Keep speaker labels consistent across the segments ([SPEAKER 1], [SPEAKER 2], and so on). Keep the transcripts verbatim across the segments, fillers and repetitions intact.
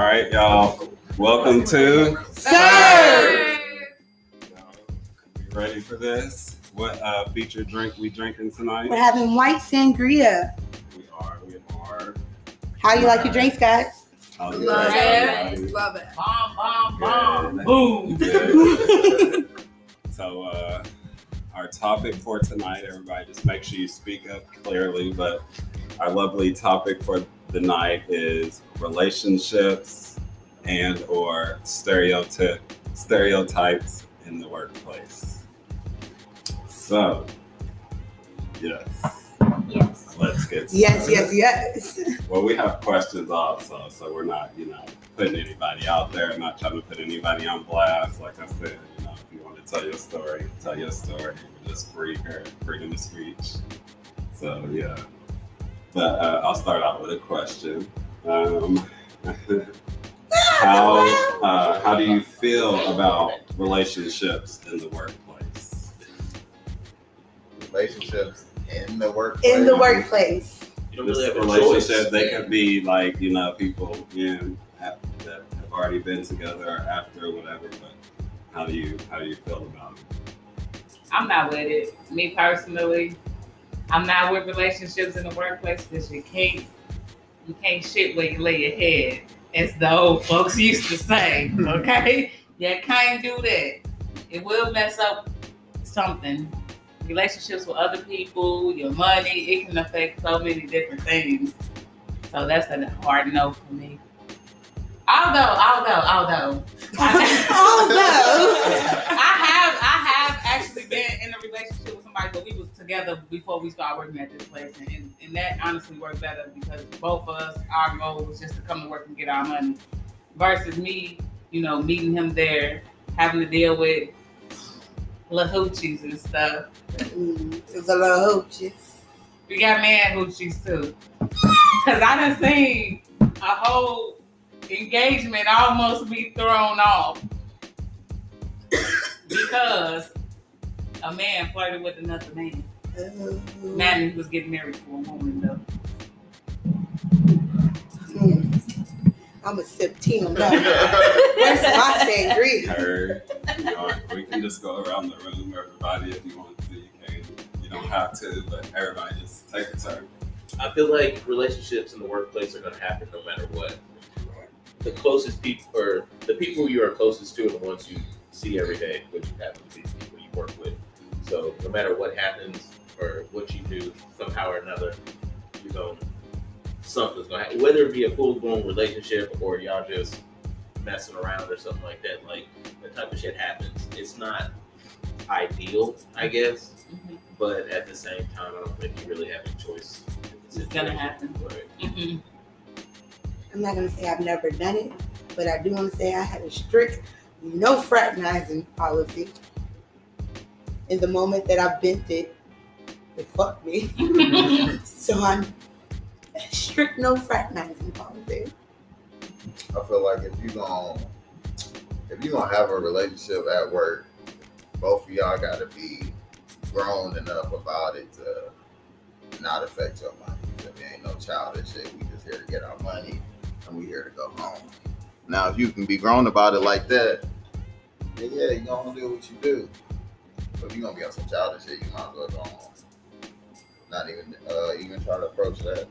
[SPEAKER 1] All right, y'all. Welcome to
[SPEAKER 2] Sir.
[SPEAKER 1] You ready for this? What uh, featured drink we drinking tonight?
[SPEAKER 2] We're having white sangria.
[SPEAKER 1] We are. We are.
[SPEAKER 2] How you like your drinks, guys?
[SPEAKER 1] How's
[SPEAKER 3] Love
[SPEAKER 1] it?
[SPEAKER 3] it. Love it.
[SPEAKER 4] Bomb, bomb, bomb.
[SPEAKER 1] Good.
[SPEAKER 4] Boom.
[SPEAKER 1] Good. So, uh, our topic for tonight, everybody, just make sure you speak up clearly. But our lovely topic for the night is relationships and or stereotype stereotypes in the workplace. So, yes.
[SPEAKER 3] Yes.
[SPEAKER 1] Let's get started.
[SPEAKER 2] Yes, yes, yes.
[SPEAKER 1] Well, we have questions also, so we're not, you know, putting anybody out there. I'm not trying to put anybody on blast. Like I said, you know, if you want to tell your story, tell your story. We're just free here, freedom of speech. So, yeah. But uh, I'll start out with a question. Um, how uh, how do you feel about relationships in the workplace?
[SPEAKER 5] Relationships in the workplace.
[SPEAKER 2] In the workplace.
[SPEAKER 6] You don't
[SPEAKER 1] This
[SPEAKER 6] really have a
[SPEAKER 1] relationship,
[SPEAKER 6] choice.
[SPEAKER 1] they could be like, you know, people, you know, have, that have already been together or after or whatever. But how do you how do you feel about it?
[SPEAKER 4] I'm not with it. Me personally, I'm not with relationships in the workplace because you can't you can't shit where you lay your head, as the old folks used to say. Okay, you can't do that. It will mess up something. Relationships with other people, your money, it can affect so many different things. So that's a hard no for me. Although, although, although,
[SPEAKER 2] Although.
[SPEAKER 4] I have, I have actually been in a relationship with somebody, but we was together before we started working at this place, and, and, and that honestly worked better because both of us, our goal was just to come to work and get our money, versus me, you know, meeting him there, having to deal with little hoochies and stuff.
[SPEAKER 2] Mm, it was a little hoochies.
[SPEAKER 4] We got man hoochies too, cause I done seen a whole engagement almost be thrown off because a man flirted with another man.
[SPEAKER 2] Mm.
[SPEAKER 4] Man, he was getting married to a woman though.
[SPEAKER 2] Mm. I'm a sip tea on that. Where's my sangria?
[SPEAKER 1] Heard. You know, we can just go around the room, everybody, if you want to. You can. You don't have to, but everybody just take a turn.
[SPEAKER 6] I feel like relationships in the workplace are going to happen no matter what. The closest people, or the people you are closest to, are the ones you see every day, which happen to be the people you work with. So no matter what happens or what you do, somehow or another, you know, something's going to happen. Whether it be a full-blown relationship or y'all just messing around or something like that, like that type of shit happens. It's not ideal, I guess,
[SPEAKER 4] Mm-hmm.
[SPEAKER 6] but at the same time, I don't think you really have a choice.
[SPEAKER 4] It's gonna happen.
[SPEAKER 6] Right.
[SPEAKER 4] Mm-hmm.
[SPEAKER 2] I'm not going to say I've never done it, but I do want to say I had a strict no fraternizing policy. In the moment that I bent it, it fucked me. So I'm strict no fraternizing policy.
[SPEAKER 5] I feel like if you gonna if you gonna have a relationship at work, both of y'all gotta be grown enough about it to not affect your money. If it ain't no childish shit, we just here to get our money and we here to go home. Now, if you can be grown about it like that, then yeah, you gonna do what you do. But if you gonna be on some childish shit, you might as well go home. Not even uh, even try to approach that.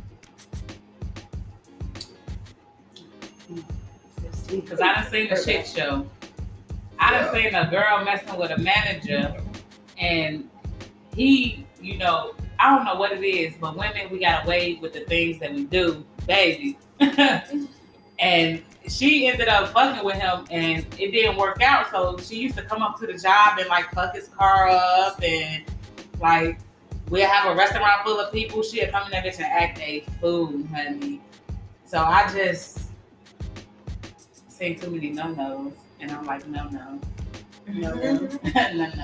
[SPEAKER 4] Because I done seen a shit show. I done seen a girl messing with a manager, and he, you know, I don't know what it is, but women, we got away with the things that we do, baby. And she ended up fucking with him, and it didn't work out. So she used to come up to the job and like fuck his car up, and like we'll have a restaurant full of people. She'll come in there bitch and act a fool, honey. So I just seen too many no-nos, and I'm like, no, no,
[SPEAKER 2] No, no.
[SPEAKER 4] no, no.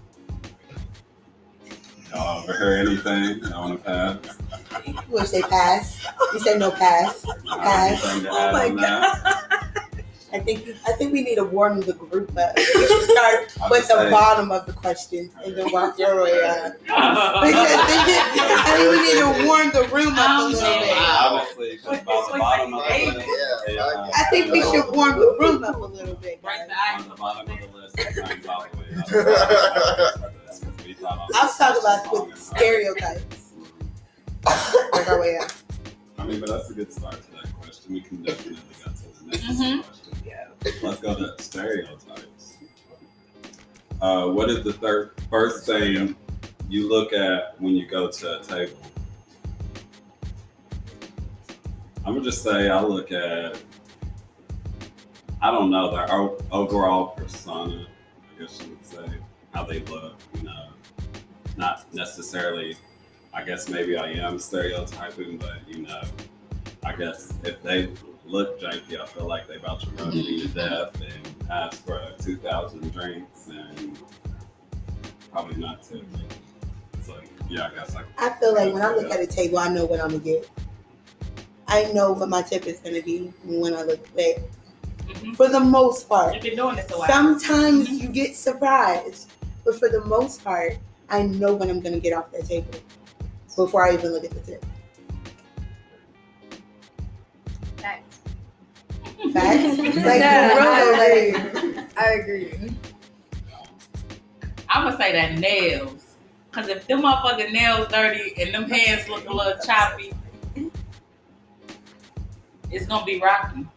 [SPEAKER 1] Y'all ever heard anything? I want to pass.
[SPEAKER 2] You want to say pass? You said no pass. Pass.
[SPEAKER 1] Anything to
[SPEAKER 2] Oh
[SPEAKER 1] add
[SPEAKER 2] my
[SPEAKER 1] on that?
[SPEAKER 2] god. I think I think we need to warm the group up. We should start
[SPEAKER 1] I'll
[SPEAKER 2] with
[SPEAKER 1] just
[SPEAKER 2] the
[SPEAKER 1] say-
[SPEAKER 2] bottom of the questions and then walk your way up. Because
[SPEAKER 4] Oh.
[SPEAKER 2] I think we need to warm the room up a little
[SPEAKER 4] Um,
[SPEAKER 2] bit.
[SPEAKER 1] Obviously, because by the bottom of the
[SPEAKER 4] David.
[SPEAKER 1] list
[SPEAKER 5] Yeah.
[SPEAKER 1] yeah.
[SPEAKER 2] I think we should warm the room up a little bit.
[SPEAKER 4] Break
[SPEAKER 2] guys.
[SPEAKER 4] the ice.
[SPEAKER 1] On the bottom of the list, sometimes all the way up. We thought
[SPEAKER 2] I'm talking about
[SPEAKER 1] long
[SPEAKER 2] with
[SPEAKER 1] and hard.
[SPEAKER 2] stereotypes. Work our way up.
[SPEAKER 1] I mean, but that's a good start to that question. We can definitely go to the next
[SPEAKER 4] Mhm.
[SPEAKER 1] question. Yeah. Let's go to stereotypes. Uh, what is the third first thing you look at when you go to a table? I'm gonna just say I look at, I don't know, their o- overall persona, I guess you would say, how they look, you know, not necessarily, I guess maybe I am stereotyping, but you know, I guess if they look janky, I feel like they about to run me to death and ask for two thousand drinks and probably not to. So yeah, I guess I.
[SPEAKER 2] I feel like when I look at a table, I know what I'm gonna get. I know what my tip is gonna be when I look at it.
[SPEAKER 4] Mhm.
[SPEAKER 2] For the most part.
[SPEAKER 4] You've been doing this a while.
[SPEAKER 2] Sometimes you get surprised, but for the most part, I know when I'm gonna get off that table before I even look at the tip.
[SPEAKER 3] Facts.
[SPEAKER 2] Facts? Like,
[SPEAKER 3] Yeah,
[SPEAKER 2] for real,
[SPEAKER 3] I
[SPEAKER 2] like,
[SPEAKER 3] agree. I agree.
[SPEAKER 4] I'm gonna say that nails. Cause if them motherfucking nails dirty and them hands look a little choppy, it's gonna be rocky.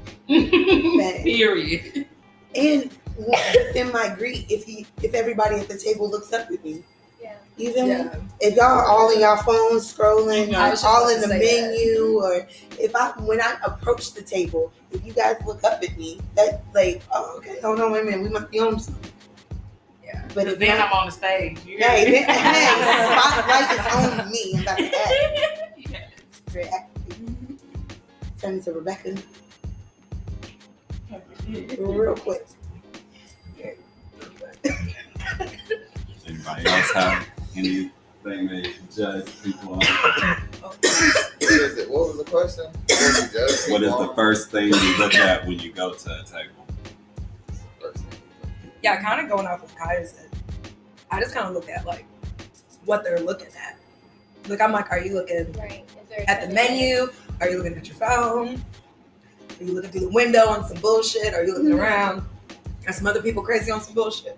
[SPEAKER 4] Period.
[SPEAKER 2] and within my greet, if he, if everybody at the table looks up at me,
[SPEAKER 3] Yeah.
[SPEAKER 2] you feel me?
[SPEAKER 3] Yeah.
[SPEAKER 2] If y'all all in y'all phones scrolling,
[SPEAKER 3] I
[SPEAKER 2] or
[SPEAKER 3] was just
[SPEAKER 2] all
[SPEAKER 3] about
[SPEAKER 2] in
[SPEAKER 3] to
[SPEAKER 2] the
[SPEAKER 3] say that.
[SPEAKER 2] menu, or if I when I approach the table, if you guys look up at me, that like, oh, okay, hold on, wait a minute, we must be on something.
[SPEAKER 3] Yeah.
[SPEAKER 2] But
[SPEAKER 4] Cause
[SPEAKER 2] if
[SPEAKER 4] then
[SPEAKER 2] not,
[SPEAKER 4] I'm on the stage. You hear
[SPEAKER 2] hey,
[SPEAKER 4] me?
[SPEAKER 2] then, hey, spotlight is on me. I'm about to act.
[SPEAKER 4] Yes.
[SPEAKER 2] Very active. Turn into Rebecca real quick.
[SPEAKER 1] Anybody else have anything they judge people on?
[SPEAKER 5] What is it? What was the question? What was the judge
[SPEAKER 1] What is
[SPEAKER 5] people
[SPEAKER 1] the
[SPEAKER 5] on?
[SPEAKER 1] first thing you look at when you go to a table?
[SPEAKER 5] First thing.
[SPEAKER 7] Yeah, kind of going off of Kaya said, I just kind of look at like what they're looking at. Like I'm like, are you looking
[SPEAKER 3] Right. Is there
[SPEAKER 7] at the menu? Are you looking at your phone? Are you looking through the window on some bullshit? Are you looking around at some other people crazy on some bullshit?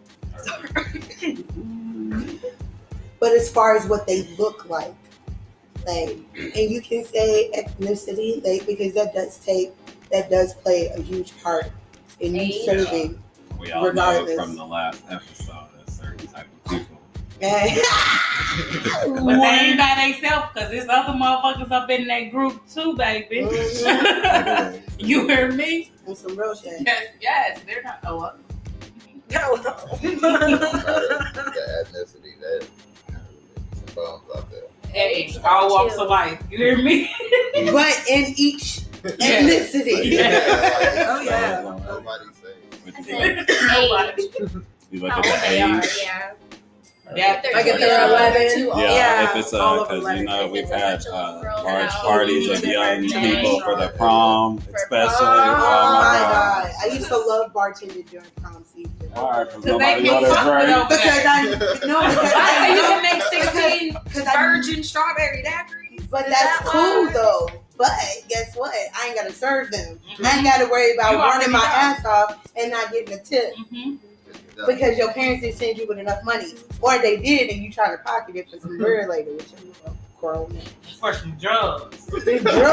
[SPEAKER 2] But as far as what they look like, like, and you can say ethnicity, like, because that does take, that does play a huge part in you
[SPEAKER 3] Age.
[SPEAKER 2] serving.
[SPEAKER 1] We all
[SPEAKER 2] Regardless.
[SPEAKER 1] know from the last episode a certain type of people.
[SPEAKER 2] Man.
[SPEAKER 4] But they ain't by themselves, cause there's other motherfuckers up in that group too, baby.
[SPEAKER 2] Mhm.
[SPEAKER 4] You hear me?
[SPEAKER 2] On some real shit.
[SPEAKER 4] Yes, yes. They're not. Oh, uh,
[SPEAKER 7] Hell
[SPEAKER 5] No matter the ethnicity, that some bums out there.
[SPEAKER 4] hey, all walks of life. You hear me?
[SPEAKER 2] But in each ethnicity.
[SPEAKER 4] Yeah.
[SPEAKER 7] Oh, yeah.
[SPEAKER 5] Nobody say.
[SPEAKER 1] But
[SPEAKER 3] I
[SPEAKER 1] you
[SPEAKER 3] said
[SPEAKER 1] look-
[SPEAKER 3] age.
[SPEAKER 1] you look
[SPEAKER 3] How
[SPEAKER 1] at
[SPEAKER 3] old
[SPEAKER 1] the
[SPEAKER 3] they are,
[SPEAKER 1] age.
[SPEAKER 3] yeah.
[SPEAKER 4] Yeah.
[SPEAKER 3] If
[SPEAKER 7] Like if
[SPEAKER 3] too
[SPEAKER 7] they're
[SPEAKER 3] young,
[SPEAKER 7] eleven,
[SPEAKER 3] too old.
[SPEAKER 1] Yeah,
[SPEAKER 7] Yeah,
[SPEAKER 1] if it's
[SPEAKER 7] all
[SPEAKER 1] uh,
[SPEAKER 7] of
[SPEAKER 1] because
[SPEAKER 7] them,
[SPEAKER 1] you know
[SPEAKER 3] if
[SPEAKER 1] we've
[SPEAKER 3] it's a
[SPEAKER 1] had
[SPEAKER 3] bunch of
[SPEAKER 1] uh,
[SPEAKER 3] grown
[SPEAKER 1] large
[SPEAKER 3] out
[SPEAKER 1] parties of
[SPEAKER 3] people
[SPEAKER 1] young
[SPEAKER 3] birthday.
[SPEAKER 1] people for the prom,
[SPEAKER 3] For
[SPEAKER 1] especially.
[SPEAKER 3] prom.
[SPEAKER 2] Oh my
[SPEAKER 1] God.
[SPEAKER 2] god. I used to love bartending during prom season.
[SPEAKER 1] All right, because
[SPEAKER 4] Cause they
[SPEAKER 1] nobody
[SPEAKER 4] get
[SPEAKER 1] want to
[SPEAKER 4] fucked with
[SPEAKER 1] drink.
[SPEAKER 4] over
[SPEAKER 2] Because
[SPEAKER 4] there.
[SPEAKER 2] I no because
[SPEAKER 7] Why
[SPEAKER 2] I
[SPEAKER 7] say you
[SPEAKER 2] know-
[SPEAKER 7] can make sixteen
[SPEAKER 2] because I-
[SPEAKER 7] virgin strawberry daiquiris?
[SPEAKER 2] But
[SPEAKER 7] Is
[SPEAKER 2] that's
[SPEAKER 7] that
[SPEAKER 2] cool
[SPEAKER 7] why?
[SPEAKER 2] though. But guess what? I ain't gotta serve them. I ain't gotta worry about
[SPEAKER 4] You
[SPEAKER 2] running my
[SPEAKER 4] already
[SPEAKER 2] ass off and not getting a tip
[SPEAKER 4] Mhm.
[SPEAKER 2] because your parents didn't send you with enough money, or they did and you trying to pocket it for some bread later, which I'm a grown man.
[SPEAKER 4] For some drugs.
[SPEAKER 2] Drugs.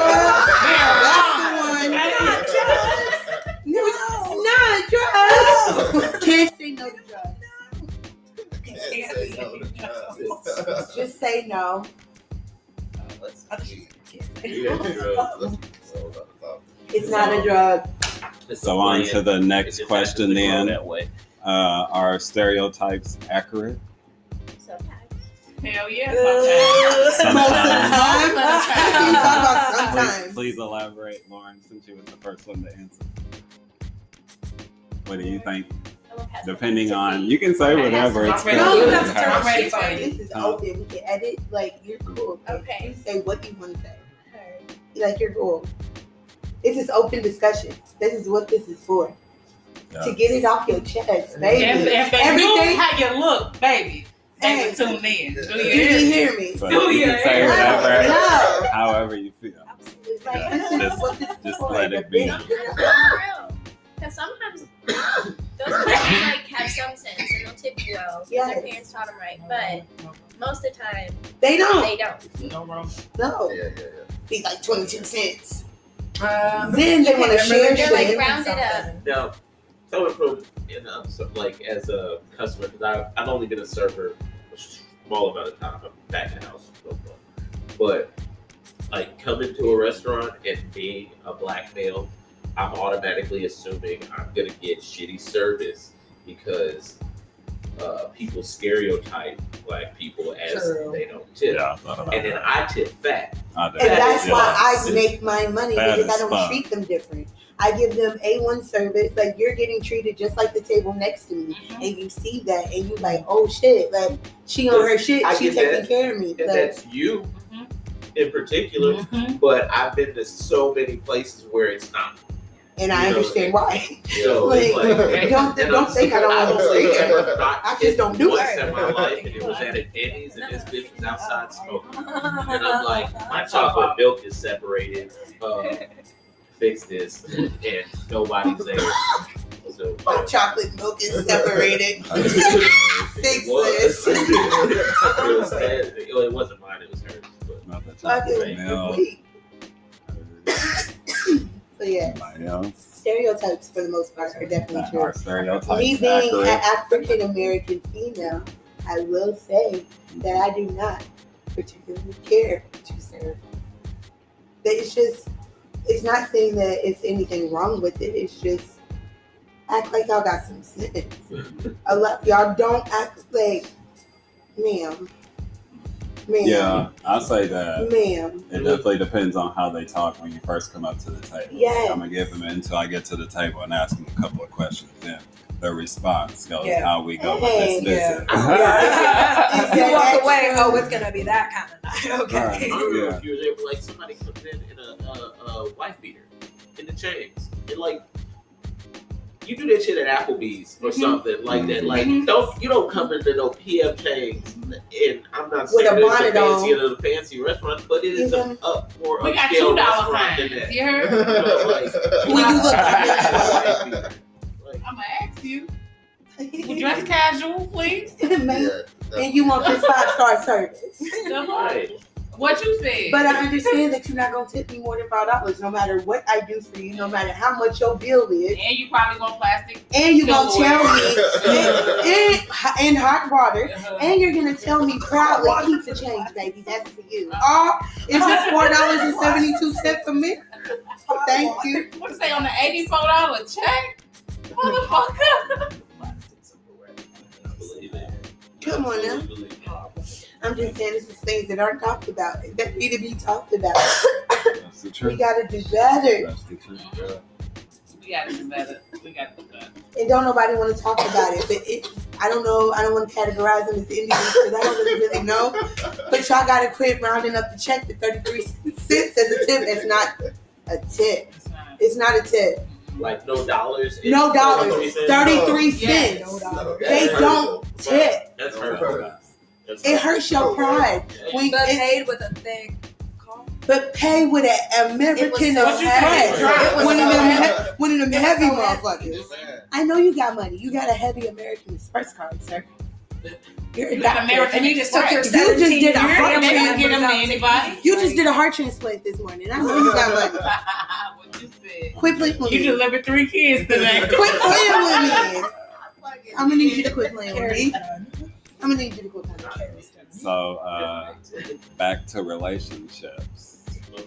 [SPEAKER 2] That's the one. Not drugs. No, not drugs. Can't say no to drugs.
[SPEAKER 5] Say no to drugs.
[SPEAKER 2] Just say no.
[SPEAKER 5] Let's
[SPEAKER 7] I thought
[SPEAKER 5] see.
[SPEAKER 7] you said can't say.
[SPEAKER 6] Yeah, drugs.
[SPEAKER 5] Let's so about the topic.
[SPEAKER 2] It's not a drug.
[SPEAKER 6] It's
[SPEAKER 1] So
[SPEAKER 6] a
[SPEAKER 1] on
[SPEAKER 6] plan.
[SPEAKER 1] to the
[SPEAKER 6] It
[SPEAKER 1] next
[SPEAKER 6] just
[SPEAKER 1] question
[SPEAKER 6] happens to grow
[SPEAKER 1] then.
[SPEAKER 6] That way.
[SPEAKER 1] Uh, are stereotypes accurate?
[SPEAKER 3] Sometimes.
[SPEAKER 4] Hell yeah.
[SPEAKER 7] Uh,
[SPEAKER 4] Sometimes.
[SPEAKER 2] Most of the
[SPEAKER 1] Sometimes.
[SPEAKER 2] time. You talk about
[SPEAKER 1] Please,
[SPEAKER 2] sometimes.
[SPEAKER 1] please elaborate, Lauren, since you was the first one to answer. What do you think?
[SPEAKER 3] Someone has
[SPEAKER 1] Depending
[SPEAKER 3] something to
[SPEAKER 1] on,
[SPEAKER 3] say.
[SPEAKER 1] you can say
[SPEAKER 4] Okay,
[SPEAKER 1] whatever.
[SPEAKER 4] that's
[SPEAKER 1] It's
[SPEAKER 4] my
[SPEAKER 2] No,
[SPEAKER 1] good.
[SPEAKER 2] you
[SPEAKER 7] have to
[SPEAKER 1] Okay.
[SPEAKER 7] turn
[SPEAKER 4] I'm ready
[SPEAKER 7] Fine.
[SPEAKER 4] for you.
[SPEAKER 2] This is
[SPEAKER 1] Huh?
[SPEAKER 2] open. We can edit. Like, you're cool.
[SPEAKER 3] Okay.
[SPEAKER 2] You say what you want to say.
[SPEAKER 3] Alright.
[SPEAKER 2] Like, you're cool. This is open discussion. This is what this is for.
[SPEAKER 1] Yeah.
[SPEAKER 2] To get it off your chest, baby.
[SPEAKER 4] If, if they
[SPEAKER 2] Everything-
[SPEAKER 4] knew how you look, baby,
[SPEAKER 2] Hey,
[SPEAKER 4] Tune in. Do
[SPEAKER 2] do
[SPEAKER 4] you
[SPEAKER 2] you
[SPEAKER 4] hear me?
[SPEAKER 2] hear me?
[SPEAKER 1] So
[SPEAKER 4] Do
[SPEAKER 1] you
[SPEAKER 4] you?
[SPEAKER 1] can say
[SPEAKER 2] No,
[SPEAKER 1] whatever,
[SPEAKER 2] no.
[SPEAKER 1] however you feel.
[SPEAKER 2] Absolutely. Like,
[SPEAKER 1] Yeah,
[SPEAKER 2] this is
[SPEAKER 1] just-
[SPEAKER 2] what this is
[SPEAKER 1] just
[SPEAKER 2] for,
[SPEAKER 1] let
[SPEAKER 2] the
[SPEAKER 1] it be.
[SPEAKER 2] big-
[SPEAKER 3] No, for real. Because sometimes those places like have some sense and they'll tip you well because
[SPEAKER 2] Yes.
[SPEAKER 3] their parents taught them right. But most of the time,
[SPEAKER 2] They don't.
[SPEAKER 3] they don't.
[SPEAKER 4] No wrong.
[SPEAKER 2] No.
[SPEAKER 5] Yeah, yeah, yeah.
[SPEAKER 2] Be like twenty-two cents.
[SPEAKER 7] Um,
[SPEAKER 2] Then they want to share
[SPEAKER 3] They're like
[SPEAKER 2] shit.
[SPEAKER 3] rounded up.
[SPEAKER 6] Now, coming from you know, so, like as a customer, because I've I've only been a server a small amount of time. I'm back in the house, no fun. But like coming to a restaurant and being a black male, I'm automatically assuming I'm gonna get shitty service because uh, people stereotype black people as
[SPEAKER 7] True.
[SPEAKER 6] they don't tip,
[SPEAKER 1] Yeah, I thought about
[SPEAKER 6] and then
[SPEAKER 1] that.
[SPEAKER 6] I tip fat.
[SPEAKER 1] I did.
[SPEAKER 2] And that's
[SPEAKER 1] Yeah.
[SPEAKER 2] why I make my money
[SPEAKER 1] That
[SPEAKER 2] because I
[SPEAKER 1] is
[SPEAKER 2] don't
[SPEAKER 1] fun.
[SPEAKER 2] treat them different. I give them A one service, like you're getting treated just like the table next to me.
[SPEAKER 4] Mhm.
[SPEAKER 2] And you see that and you like, oh shit, like she on her shit,
[SPEAKER 6] I
[SPEAKER 2] she
[SPEAKER 6] get
[SPEAKER 2] taking
[SPEAKER 6] that.
[SPEAKER 2] care of me.
[SPEAKER 6] And
[SPEAKER 2] Like,
[SPEAKER 6] that's you
[SPEAKER 4] Mhm.
[SPEAKER 6] in particular.
[SPEAKER 4] Mhm.
[SPEAKER 6] But I've been to so many places where it's not.
[SPEAKER 2] and I
[SPEAKER 6] you know,
[SPEAKER 2] understand why.
[SPEAKER 6] So it's
[SPEAKER 2] Like,
[SPEAKER 6] like,
[SPEAKER 2] don't
[SPEAKER 6] and
[SPEAKER 2] don't
[SPEAKER 6] I'm
[SPEAKER 2] think I don't
[SPEAKER 6] I
[SPEAKER 2] want
[SPEAKER 6] don't think
[SPEAKER 2] to
[SPEAKER 6] I ever not
[SPEAKER 2] I just don't do
[SPEAKER 6] once
[SPEAKER 2] it.
[SPEAKER 6] in my life, and it was at a Denny's, and this bitch was outside smoking. And I'm like, my chocolate milk is separated. Uh, fix this, and nobody's there. So
[SPEAKER 2] My chocolate milk is separated. Fix
[SPEAKER 6] it was.
[SPEAKER 2] this.
[SPEAKER 6] it was bad. Well, it wasn't mine. It was hers. But
[SPEAKER 1] Not the
[SPEAKER 2] Fucking
[SPEAKER 1] chocolate milk.
[SPEAKER 2] sweet. So yeah,
[SPEAKER 1] Everybody else.
[SPEAKER 2] stereotypes for the most part are definitely true.
[SPEAKER 1] Our stereotypes
[SPEAKER 2] Me being
[SPEAKER 1] accurate.
[SPEAKER 2] an African American female, I will say that I do not particularly care to serve. That it's just, it's not saying that it's anything wrong with it. It's just act like y'all got some sense. A lot y'all don't act like, ma'am, ma'am,
[SPEAKER 1] Yeah, I say that.
[SPEAKER 2] ma'am.
[SPEAKER 1] It definitely depends on how they talk when you first come up to the table.
[SPEAKER 2] Yes.
[SPEAKER 1] I'm gonna give them until I get to the table and ask them a couple of questions. Then their response goes
[SPEAKER 7] Yeah.
[SPEAKER 1] how we go
[SPEAKER 2] Hey,
[SPEAKER 1] with this
[SPEAKER 7] yeah.
[SPEAKER 1] visit.
[SPEAKER 2] Yeah.
[SPEAKER 7] you walk
[SPEAKER 2] That's
[SPEAKER 7] away,
[SPEAKER 2] true.
[SPEAKER 7] oh, it's gonna be that kind of night. Okay.
[SPEAKER 6] I don't know
[SPEAKER 1] Yeah.
[SPEAKER 6] if you were there, but like somebody comes in in a, a, a wife beater in the chains, and like you do that shit at Applebee's or
[SPEAKER 4] Mhm.
[SPEAKER 6] something like that. Like
[SPEAKER 4] Mhm.
[SPEAKER 6] don't you don't come into no P M chains, and I'm not
[SPEAKER 2] With
[SPEAKER 6] saying
[SPEAKER 2] a
[SPEAKER 6] that it's
[SPEAKER 2] bonnet
[SPEAKER 6] a fancy
[SPEAKER 2] on.
[SPEAKER 6] of the fancy restaurant, but it is
[SPEAKER 2] Mhm.
[SPEAKER 6] a up more
[SPEAKER 4] We got
[SPEAKER 6] upscale
[SPEAKER 4] two dollar
[SPEAKER 6] restaurant than
[SPEAKER 4] signs.
[SPEAKER 6] that.
[SPEAKER 4] You heard?
[SPEAKER 6] You know, like,
[SPEAKER 2] When you look
[SPEAKER 6] wife beater. Like,
[SPEAKER 4] I'm gonna ask you. You dress casual, please.
[SPEAKER 2] Man,
[SPEAKER 5] Yeah,
[SPEAKER 2] and you want this five star service.
[SPEAKER 6] right.
[SPEAKER 4] What you said?
[SPEAKER 2] But I understand that you're not gonna tip me more than five dollars, no matter what I do for you, no matter how much your bill is,
[SPEAKER 4] and you probably want plastic.
[SPEAKER 2] and you're gonna
[SPEAKER 4] Silverware.
[SPEAKER 2] tell me in, in, in hot water,
[SPEAKER 4] Uh-huh.
[SPEAKER 2] and you're gonna tell me proudly, keep the change, baby. That's for you. Or is it four dollars and seventy two cents for me? Thank you.
[SPEAKER 4] What you say on the eighty-four dollar check? Motherfucker.
[SPEAKER 6] I believe it.
[SPEAKER 2] Come on now.
[SPEAKER 6] Absolutely believe it.
[SPEAKER 2] I'm just saying this is things that aren't talked about that need to be talked about.
[SPEAKER 1] That's the
[SPEAKER 2] We
[SPEAKER 1] truth.
[SPEAKER 2] gotta do better,
[SPEAKER 1] That's the truth. Yeah.
[SPEAKER 4] We gotta do better. We gotta do better.
[SPEAKER 2] and don't nobody want to talk about it. But it, I don't know. I don't want to categorize them as Indians because I don't really, really know. But y'all gotta quit rounding up the check to thirty-three cents as a tip. It's not a tip.
[SPEAKER 4] It's not.
[SPEAKER 2] It's not a tip.
[SPEAKER 6] Like no dollars.
[SPEAKER 2] No dollars. thirty-three
[SPEAKER 4] Yeah.
[SPEAKER 2] cents.
[SPEAKER 7] No dollar.
[SPEAKER 2] They don't tip.
[SPEAKER 6] That's hurtful. That's
[SPEAKER 2] It hurts your pride. When
[SPEAKER 7] But
[SPEAKER 2] it,
[SPEAKER 7] paid with a thick call.
[SPEAKER 2] but pay with an American
[SPEAKER 7] so
[SPEAKER 2] express.
[SPEAKER 6] heavy. It was
[SPEAKER 2] One of
[SPEAKER 7] so
[SPEAKER 2] them,
[SPEAKER 7] heavy.
[SPEAKER 2] he- one of them
[SPEAKER 7] It was
[SPEAKER 2] heavy
[SPEAKER 7] so heavy.
[SPEAKER 2] motherfuckers. I know you got money. You got a heavy American Express card, sir. You're a
[SPEAKER 4] You got
[SPEAKER 2] doctor.
[SPEAKER 4] American
[SPEAKER 7] And you just took your
[SPEAKER 2] You just did a
[SPEAKER 7] seventeen
[SPEAKER 2] heart
[SPEAKER 7] year
[SPEAKER 4] And they
[SPEAKER 2] transplant.
[SPEAKER 4] don't get them to anybody.
[SPEAKER 2] You just did a heart transplant this morning. I know you got money.
[SPEAKER 4] What you said?
[SPEAKER 2] Quit playing with
[SPEAKER 4] You
[SPEAKER 2] me.
[SPEAKER 4] delivered three kids today.
[SPEAKER 2] Quit playing with me. I'm gonna need you to quit playing with me. I'm gonna need you to quit playing with me.
[SPEAKER 1] So uh, back to relationships.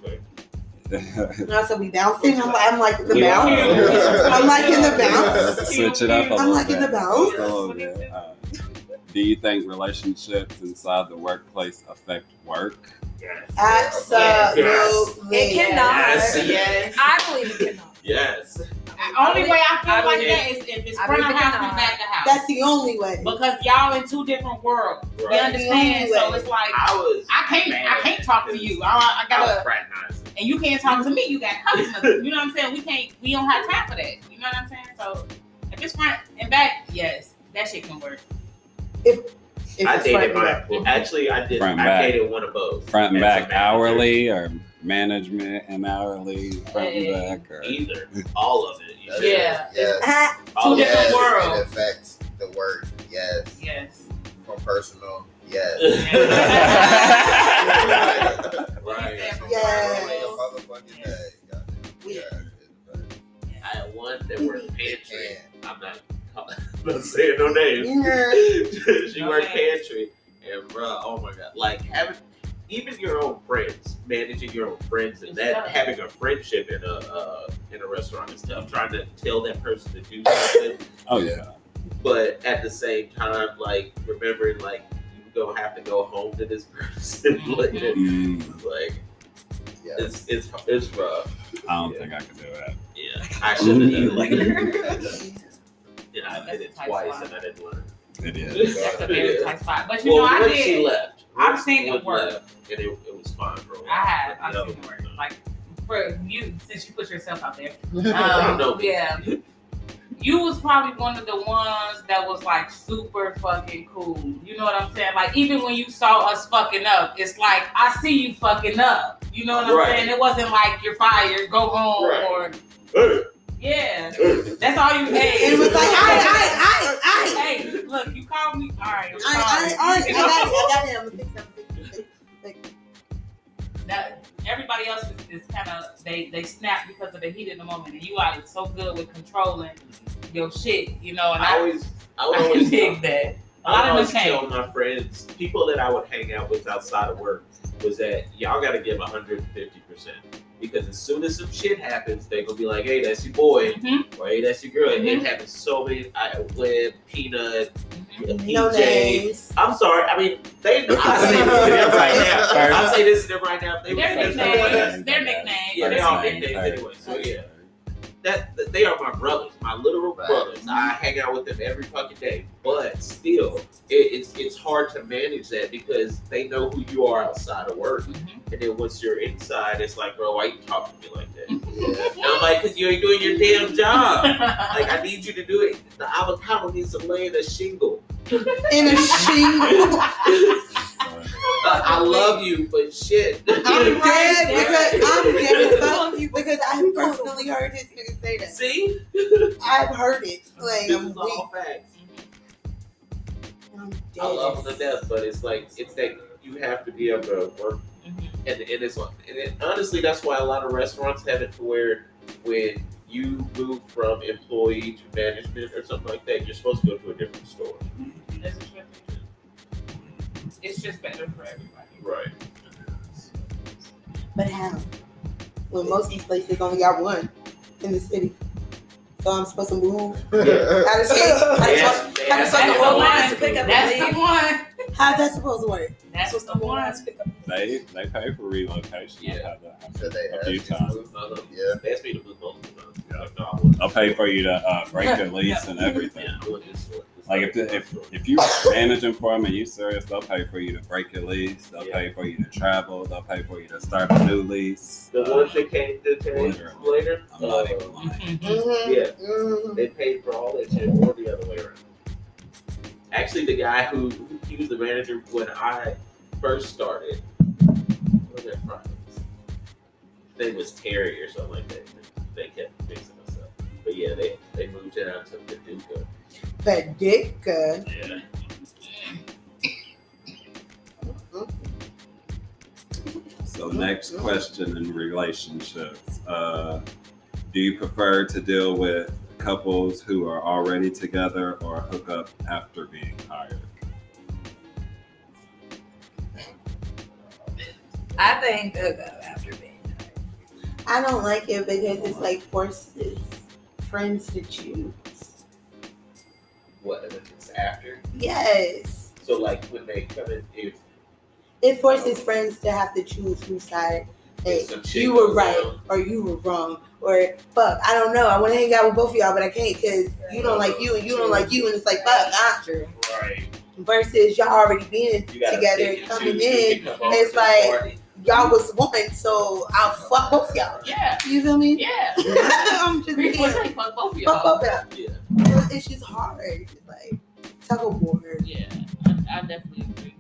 [SPEAKER 6] Okay.
[SPEAKER 2] Also, we bouncing. I'm, I'm like the
[SPEAKER 6] Yeah.
[SPEAKER 2] bounce. I'm liking the bounce.
[SPEAKER 1] Switch it up a
[SPEAKER 2] I'm
[SPEAKER 1] little
[SPEAKER 2] liking
[SPEAKER 1] bit.
[SPEAKER 2] the bounce.
[SPEAKER 1] Just a little bit. Uh, do you think relationships inside the workplace affect work?
[SPEAKER 6] Yes.
[SPEAKER 2] Absolutely.
[SPEAKER 7] It cannot.
[SPEAKER 6] Yes. Yes.
[SPEAKER 7] I believe it cannot.
[SPEAKER 6] Yes.
[SPEAKER 4] Only way I feel
[SPEAKER 7] I
[SPEAKER 4] like
[SPEAKER 7] believe-
[SPEAKER 4] that is if it's
[SPEAKER 7] I
[SPEAKER 4] front of
[SPEAKER 7] believe it
[SPEAKER 4] house
[SPEAKER 7] cannot.
[SPEAKER 4] and back of house.
[SPEAKER 2] That's the only way.
[SPEAKER 4] Because y'all in two different worlds. You
[SPEAKER 6] Right.
[SPEAKER 4] understand?
[SPEAKER 2] The only
[SPEAKER 4] So
[SPEAKER 2] way.
[SPEAKER 4] it's like
[SPEAKER 6] I was.
[SPEAKER 4] I can't
[SPEAKER 6] Man.
[SPEAKER 4] I can't talk to you. I, I
[SPEAKER 6] I was
[SPEAKER 4] gotta
[SPEAKER 6] fraternizing.
[SPEAKER 4] and you can't talk to me. You got customers. You know what I'm saying? We can't we don't have time for that. You know what I'm saying? So if it's front and back, yes, that shit can work.
[SPEAKER 2] If
[SPEAKER 6] I
[SPEAKER 2] it's
[SPEAKER 6] dated
[SPEAKER 2] front and
[SPEAKER 6] my
[SPEAKER 2] back.
[SPEAKER 6] employee. Actually, I did.
[SPEAKER 1] Front and
[SPEAKER 6] I
[SPEAKER 1] back.
[SPEAKER 6] dated one of both.
[SPEAKER 1] Front and
[SPEAKER 6] As a
[SPEAKER 1] back
[SPEAKER 6] manager.
[SPEAKER 1] hourly or management and hourly front
[SPEAKER 4] Hey.
[SPEAKER 1] and back or
[SPEAKER 6] Either. All of it. You
[SPEAKER 5] That's
[SPEAKER 6] should.
[SPEAKER 4] Yeah.
[SPEAKER 5] it. Yes.
[SPEAKER 2] Ah,
[SPEAKER 6] All
[SPEAKER 4] Two
[SPEAKER 6] of
[SPEAKER 4] different
[SPEAKER 6] it.
[SPEAKER 5] Yes,
[SPEAKER 4] worlds.
[SPEAKER 5] it affects the work. Yes.
[SPEAKER 4] Yes.
[SPEAKER 5] From personal. Yes.
[SPEAKER 6] Right.
[SPEAKER 2] Yes.
[SPEAKER 5] Like a motherfucking day. Got it.
[SPEAKER 2] Yeah.
[SPEAKER 5] Yeah, it affects.
[SPEAKER 6] I had one that worked pantry. I'm not, I'm not saying no names.
[SPEAKER 2] Yeah.
[SPEAKER 6] She
[SPEAKER 4] No
[SPEAKER 6] worked
[SPEAKER 4] names.
[SPEAKER 6] pantry, and bro, oh my god, like having even your own friends, managing your own friends, and
[SPEAKER 4] It's
[SPEAKER 6] that
[SPEAKER 4] tough.
[SPEAKER 6] having a friendship in a uh, in a restaurant is tough. Trying to tell that person to do something,
[SPEAKER 1] oh yeah.
[SPEAKER 6] but at the same time, like remembering like you gonna have to go home to this person, like,
[SPEAKER 1] Mm,
[SPEAKER 6] like
[SPEAKER 5] Yeah.
[SPEAKER 6] it's it's it's rough.
[SPEAKER 1] I don't
[SPEAKER 6] Yeah.
[SPEAKER 1] think I could do that.
[SPEAKER 6] Yeah, I should have
[SPEAKER 1] Mm.
[SPEAKER 6] either. Yeah, I
[SPEAKER 4] That's
[SPEAKER 6] did
[SPEAKER 4] a
[SPEAKER 6] it
[SPEAKER 4] tight
[SPEAKER 6] twice
[SPEAKER 4] spot.
[SPEAKER 6] and I didn't learn.
[SPEAKER 1] It is.
[SPEAKER 4] That's a very
[SPEAKER 6] Yeah.
[SPEAKER 4] tight spot. But you
[SPEAKER 6] Well,
[SPEAKER 4] know, I
[SPEAKER 6] once she
[SPEAKER 4] did.
[SPEAKER 6] left,
[SPEAKER 4] I've
[SPEAKER 6] once
[SPEAKER 4] seen it
[SPEAKER 6] one
[SPEAKER 4] work.
[SPEAKER 6] left, and it, it was fine for a while.
[SPEAKER 4] I have.
[SPEAKER 6] But
[SPEAKER 4] I've
[SPEAKER 6] the
[SPEAKER 4] seen
[SPEAKER 6] other
[SPEAKER 4] it work.
[SPEAKER 6] one,
[SPEAKER 4] Like for you, since you put yourself out there.
[SPEAKER 6] I
[SPEAKER 4] Um,
[SPEAKER 6] know.
[SPEAKER 4] yeah. You was probably one of the ones that was like super fucking cool. You know what I'm saying? Like even when you saw us fucking up, it's like I see you fucking up. You know what I'm
[SPEAKER 6] Right.
[SPEAKER 4] saying? It wasn't like you're fired, go home,
[SPEAKER 6] Right.
[SPEAKER 4] or
[SPEAKER 6] Hey,
[SPEAKER 4] yeah.
[SPEAKER 6] hey.
[SPEAKER 4] That's all you hey.
[SPEAKER 2] It was like, I, I, I, I.
[SPEAKER 4] Hey, look, you called me. All right, I'm
[SPEAKER 2] I, I,
[SPEAKER 4] sorry.
[SPEAKER 2] I, I got it. I got it. I'm gonna fix something. Like,
[SPEAKER 4] That everybody else is, is kind of they they snap because of the heat in the moment, and you are so good with controlling your shit, you know. And
[SPEAKER 6] I
[SPEAKER 4] I,
[SPEAKER 6] always, I would
[SPEAKER 4] I
[SPEAKER 6] always,
[SPEAKER 4] dig that. A
[SPEAKER 6] I
[SPEAKER 4] lot
[SPEAKER 6] would
[SPEAKER 4] of
[SPEAKER 6] always
[SPEAKER 4] them
[SPEAKER 6] tell
[SPEAKER 4] came.
[SPEAKER 6] my friends, people that I would hang out with outside of work, was that y'all got to give one hundred fifty percent. Because as soon as some shit happens, they gonna be like, "Hey, that's your boy,"
[SPEAKER 4] Mhm.
[SPEAKER 6] or "Hey, that's your girl."
[SPEAKER 4] Mhm.
[SPEAKER 6] It happens so many. I with Peanut,
[SPEAKER 4] Mhm.
[SPEAKER 6] P
[SPEAKER 2] no
[SPEAKER 6] J.
[SPEAKER 2] names.
[SPEAKER 6] I'm sorry. I mean, they.
[SPEAKER 2] It's
[SPEAKER 6] I say
[SPEAKER 2] okay.
[SPEAKER 6] this to them right
[SPEAKER 1] It's
[SPEAKER 6] now.
[SPEAKER 1] okay.
[SPEAKER 6] I say this to them right now. If they
[SPEAKER 4] Their
[SPEAKER 6] were
[SPEAKER 4] nicknames, their nicknames.
[SPEAKER 6] Yeah, they all
[SPEAKER 1] First name,
[SPEAKER 6] nicknames
[SPEAKER 1] third.
[SPEAKER 6] anyway. So yeah, that, that they are my brothers, my literal
[SPEAKER 5] Right.
[SPEAKER 6] brothers. I hang out with them every fucking day. But still, it, it's it's hard to manage that because they know who you are outside of work,
[SPEAKER 4] Mhm.
[SPEAKER 6] and then once you're inside, it's like, bro, why you talking to me like that?
[SPEAKER 5] Yeah.
[SPEAKER 6] And I'm like, cause you ain't doing your damn job. Like I need you to do it. The avocado needs to lay in a shingle.
[SPEAKER 2] In a shingle.
[SPEAKER 6] Uh, I love you, but shit.
[SPEAKER 2] I'm dead because I'm dead as fuck
[SPEAKER 7] You-
[SPEAKER 2] because I personally heard this nigga say that.
[SPEAKER 6] See,
[SPEAKER 2] I've heard it. Like
[SPEAKER 6] this
[SPEAKER 2] I'm
[SPEAKER 6] is
[SPEAKER 2] weak.
[SPEAKER 6] all facts.
[SPEAKER 2] I'm dead.
[SPEAKER 6] I love them to death, but it's like it's that you have to be able to work,
[SPEAKER 4] Mhm.
[SPEAKER 6] and, and it's and it, honestly that's why a lot of restaurants have it to where when you move from employee to management or something like that, you're supposed to go to a different store.
[SPEAKER 4] That's a trip. It's just better for everybody.
[SPEAKER 6] Right.
[SPEAKER 2] But how? Well, most of these places only got one in the city. So I'm supposed to move out of state. How
[SPEAKER 6] They
[SPEAKER 2] the
[SPEAKER 6] ask-
[SPEAKER 2] fuck-
[SPEAKER 6] they
[SPEAKER 2] how the
[SPEAKER 6] ask
[SPEAKER 2] fuck
[SPEAKER 6] you
[SPEAKER 2] the
[SPEAKER 6] to
[SPEAKER 2] whole
[SPEAKER 6] go
[SPEAKER 2] line
[SPEAKER 6] on.
[SPEAKER 7] to pick up
[SPEAKER 4] That's
[SPEAKER 7] and
[SPEAKER 4] the
[SPEAKER 7] leave.
[SPEAKER 4] one.
[SPEAKER 2] How's that supposed to work?
[SPEAKER 4] That's
[SPEAKER 7] That's
[SPEAKER 4] the
[SPEAKER 7] the
[SPEAKER 4] one.
[SPEAKER 7] one. Pick up.
[SPEAKER 1] They they pay for relocation.
[SPEAKER 6] Yeah.
[SPEAKER 1] I've had that happen
[SPEAKER 5] So they
[SPEAKER 1] a
[SPEAKER 5] ask
[SPEAKER 1] few
[SPEAKER 5] you to
[SPEAKER 1] times.
[SPEAKER 5] move?
[SPEAKER 6] Uh,
[SPEAKER 5] Yeah.
[SPEAKER 6] They asked me to move multiple times.
[SPEAKER 1] Yeah.
[SPEAKER 6] Like, no, I wouldn't.
[SPEAKER 1] They'll pay for you to uh, break your lease and everything.
[SPEAKER 6] Yeah, I wouldn't just sort this
[SPEAKER 1] Like
[SPEAKER 6] out.
[SPEAKER 1] if the, if if you managing for them and you serious, they'll pay for you to break your lease. They'll
[SPEAKER 6] Yeah.
[SPEAKER 1] pay for you to travel. They'll pay for you to start a new lease.
[SPEAKER 6] the
[SPEAKER 1] Uh,
[SPEAKER 6] ones that came to town
[SPEAKER 1] Literally.
[SPEAKER 6] later,
[SPEAKER 1] I'm not
[SPEAKER 6] uh,
[SPEAKER 1] even lying.
[SPEAKER 2] Mm-hmm.
[SPEAKER 6] yeah,
[SPEAKER 2] Mm-hmm.
[SPEAKER 6] they paid for all that shit, or the other way around. Actually, the guy who he was the manager when I first started. What was that from? His name was Terry or something like that. They kept fixing us up, but yeah, they they moved down to Paducah.
[SPEAKER 2] Paducah.
[SPEAKER 6] Yeah.
[SPEAKER 1] So next question in relationships. Uh, do you prefer to deal with couples who are already together or hook up after being hired?
[SPEAKER 7] I think they'll go after being.
[SPEAKER 2] I don't like it because it's like forces friends to choose.
[SPEAKER 6] What if it's after?
[SPEAKER 2] Yes.
[SPEAKER 6] So like when they come in, if
[SPEAKER 2] It forces friends to have to choose whose side. Hey,
[SPEAKER 6] If some shit
[SPEAKER 2] you were
[SPEAKER 6] goes
[SPEAKER 2] right
[SPEAKER 6] down.
[SPEAKER 2] or you were wrong. Or fuck, I don't know. I want to hang out with both of y'all, but I can't because you don't like you and you don't like you, and it's like fuck. Nah.
[SPEAKER 7] True.
[SPEAKER 6] right,
[SPEAKER 2] Versus y'all already being
[SPEAKER 6] you gotta
[SPEAKER 2] together,
[SPEAKER 6] pick and
[SPEAKER 2] coming
[SPEAKER 6] choose who
[SPEAKER 2] in.
[SPEAKER 6] can come over
[SPEAKER 2] it's
[SPEAKER 6] to the
[SPEAKER 2] like-
[SPEAKER 6] party.
[SPEAKER 2] Y'all was one, so I'll fuck both y'all.
[SPEAKER 4] Yeah.
[SPEAKER 2] You feel me?
[SPEAKER 4] Yeah.
[SPEAKER 2] I'm just
[SPEAKER 4] Three, four,
[SPEAKER 2] saying.
[SPEAKER 4] three, fuck both of
[SPEAKER 2] Fuck
[SPEAKER 4] y'all.
[SPEAKER 2] both y'all.
[SPEAKER 6] Yeah.
[SPEAKER 2] It's just hard. It's like tug of war.
[SPEAKER 4] Yeah. I, I definitely agree.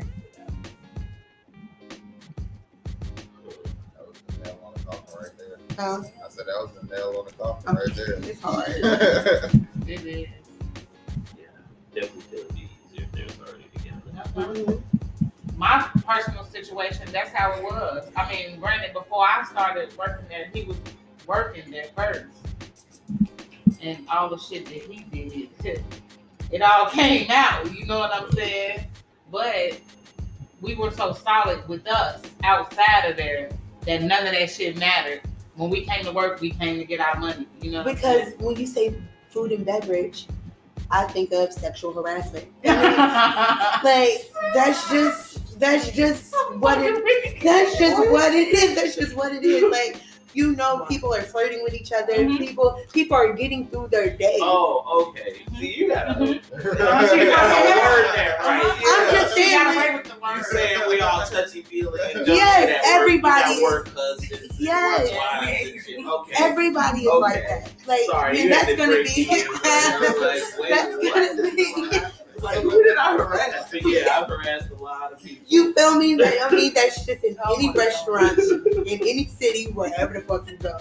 [SPEAKER 5] That was the nail on the coffin right there.
[SPEAKER 2] Um,
[SPEAKER 5] I said that was the nail on the coffin
[SPEAKER 2] um,
[SPEAKER 5] right there.
[SPEAKER 2] it's hard.
[SPEAKER 4] It is.
[SPEAKER 6] Yeah, definitely feel it'd be easier if they was already together.
[SPEAKER 2] Mhm.
[SPEAKER 4] My personal situation, that's how it was. I mean, granted, before I started working there, he was working there first. And all the shit that he did, it all came out, you know what I'm saying? But we were so solid with us outside of there that none of that shit mattered. When we came to work, we came to get our money, you know? what I'm
[SPEAKER 2] Because when you say food and beverage, I think of sexual harassment.
[SPEAKER 4] saying?
[SPEAKER 2] Like that's just that's just what it that's just what it is. That's just what it is. Like you know, people are flirting with each other.
[SPEAKER 4] Mhm.
[SPEAKER 2] People people are getting through their day.
[SPEAKER 6] Oh, okay. See, you got a,
[SPEAKER 4] Mhm.
[SPEAKER 6] you got a word there, right?
[SPEAKER 2] I'm just
[SPEAKER 4] She got
[SPEAKER 2] saying.
[SPEAKER 4] away with the
[SPEAKER 6] You
[SPEAKER 4] word.
[SPEAKER 6] saying we all touchy feely and
[SPEAKER 2] Yes,
[SPEAKER 6] junkie at work.
[SPEAKER 2] everybody
[SPEAKER 6] We
[SPEAKER 2] is-
[SPEAKER 6] got work husbands.
[SPEAKER 2] Yes.
[SPEAKER 6] Work wives and shit. Okay.
[SPEAKER 2] Everybody is like
[SPEAKER 6] Okay.
[SPEAKER 2] that. Like
[SPEAKER 6] Sorry,
[SPEAKER 2] and
[SPEAKER 6] you had
[SPEAKER 2] that's
[SPEAKER 6] to
[SPEAKER 2] gonna
[SPEAKER 6] break
[SPEAKER 2] be
[SPEAKER 6] the news right there. Like, wait,
[SPEAKER 2] that's
[SPEAKER 6] what?
[SPEAKER 2] gonna be
[SPEAKER 6] Like, who did I harass? But yeah, I've harassed a lot of people.
[SPEAKER 2] you feel me? Like, I mean that's just in
[SPEAKER 7] Oh
[SPEAKER 2] any
[SPEAKER 7] my God.
[SPEAKER 2] restaurant, in any city, wherever the fuck you go.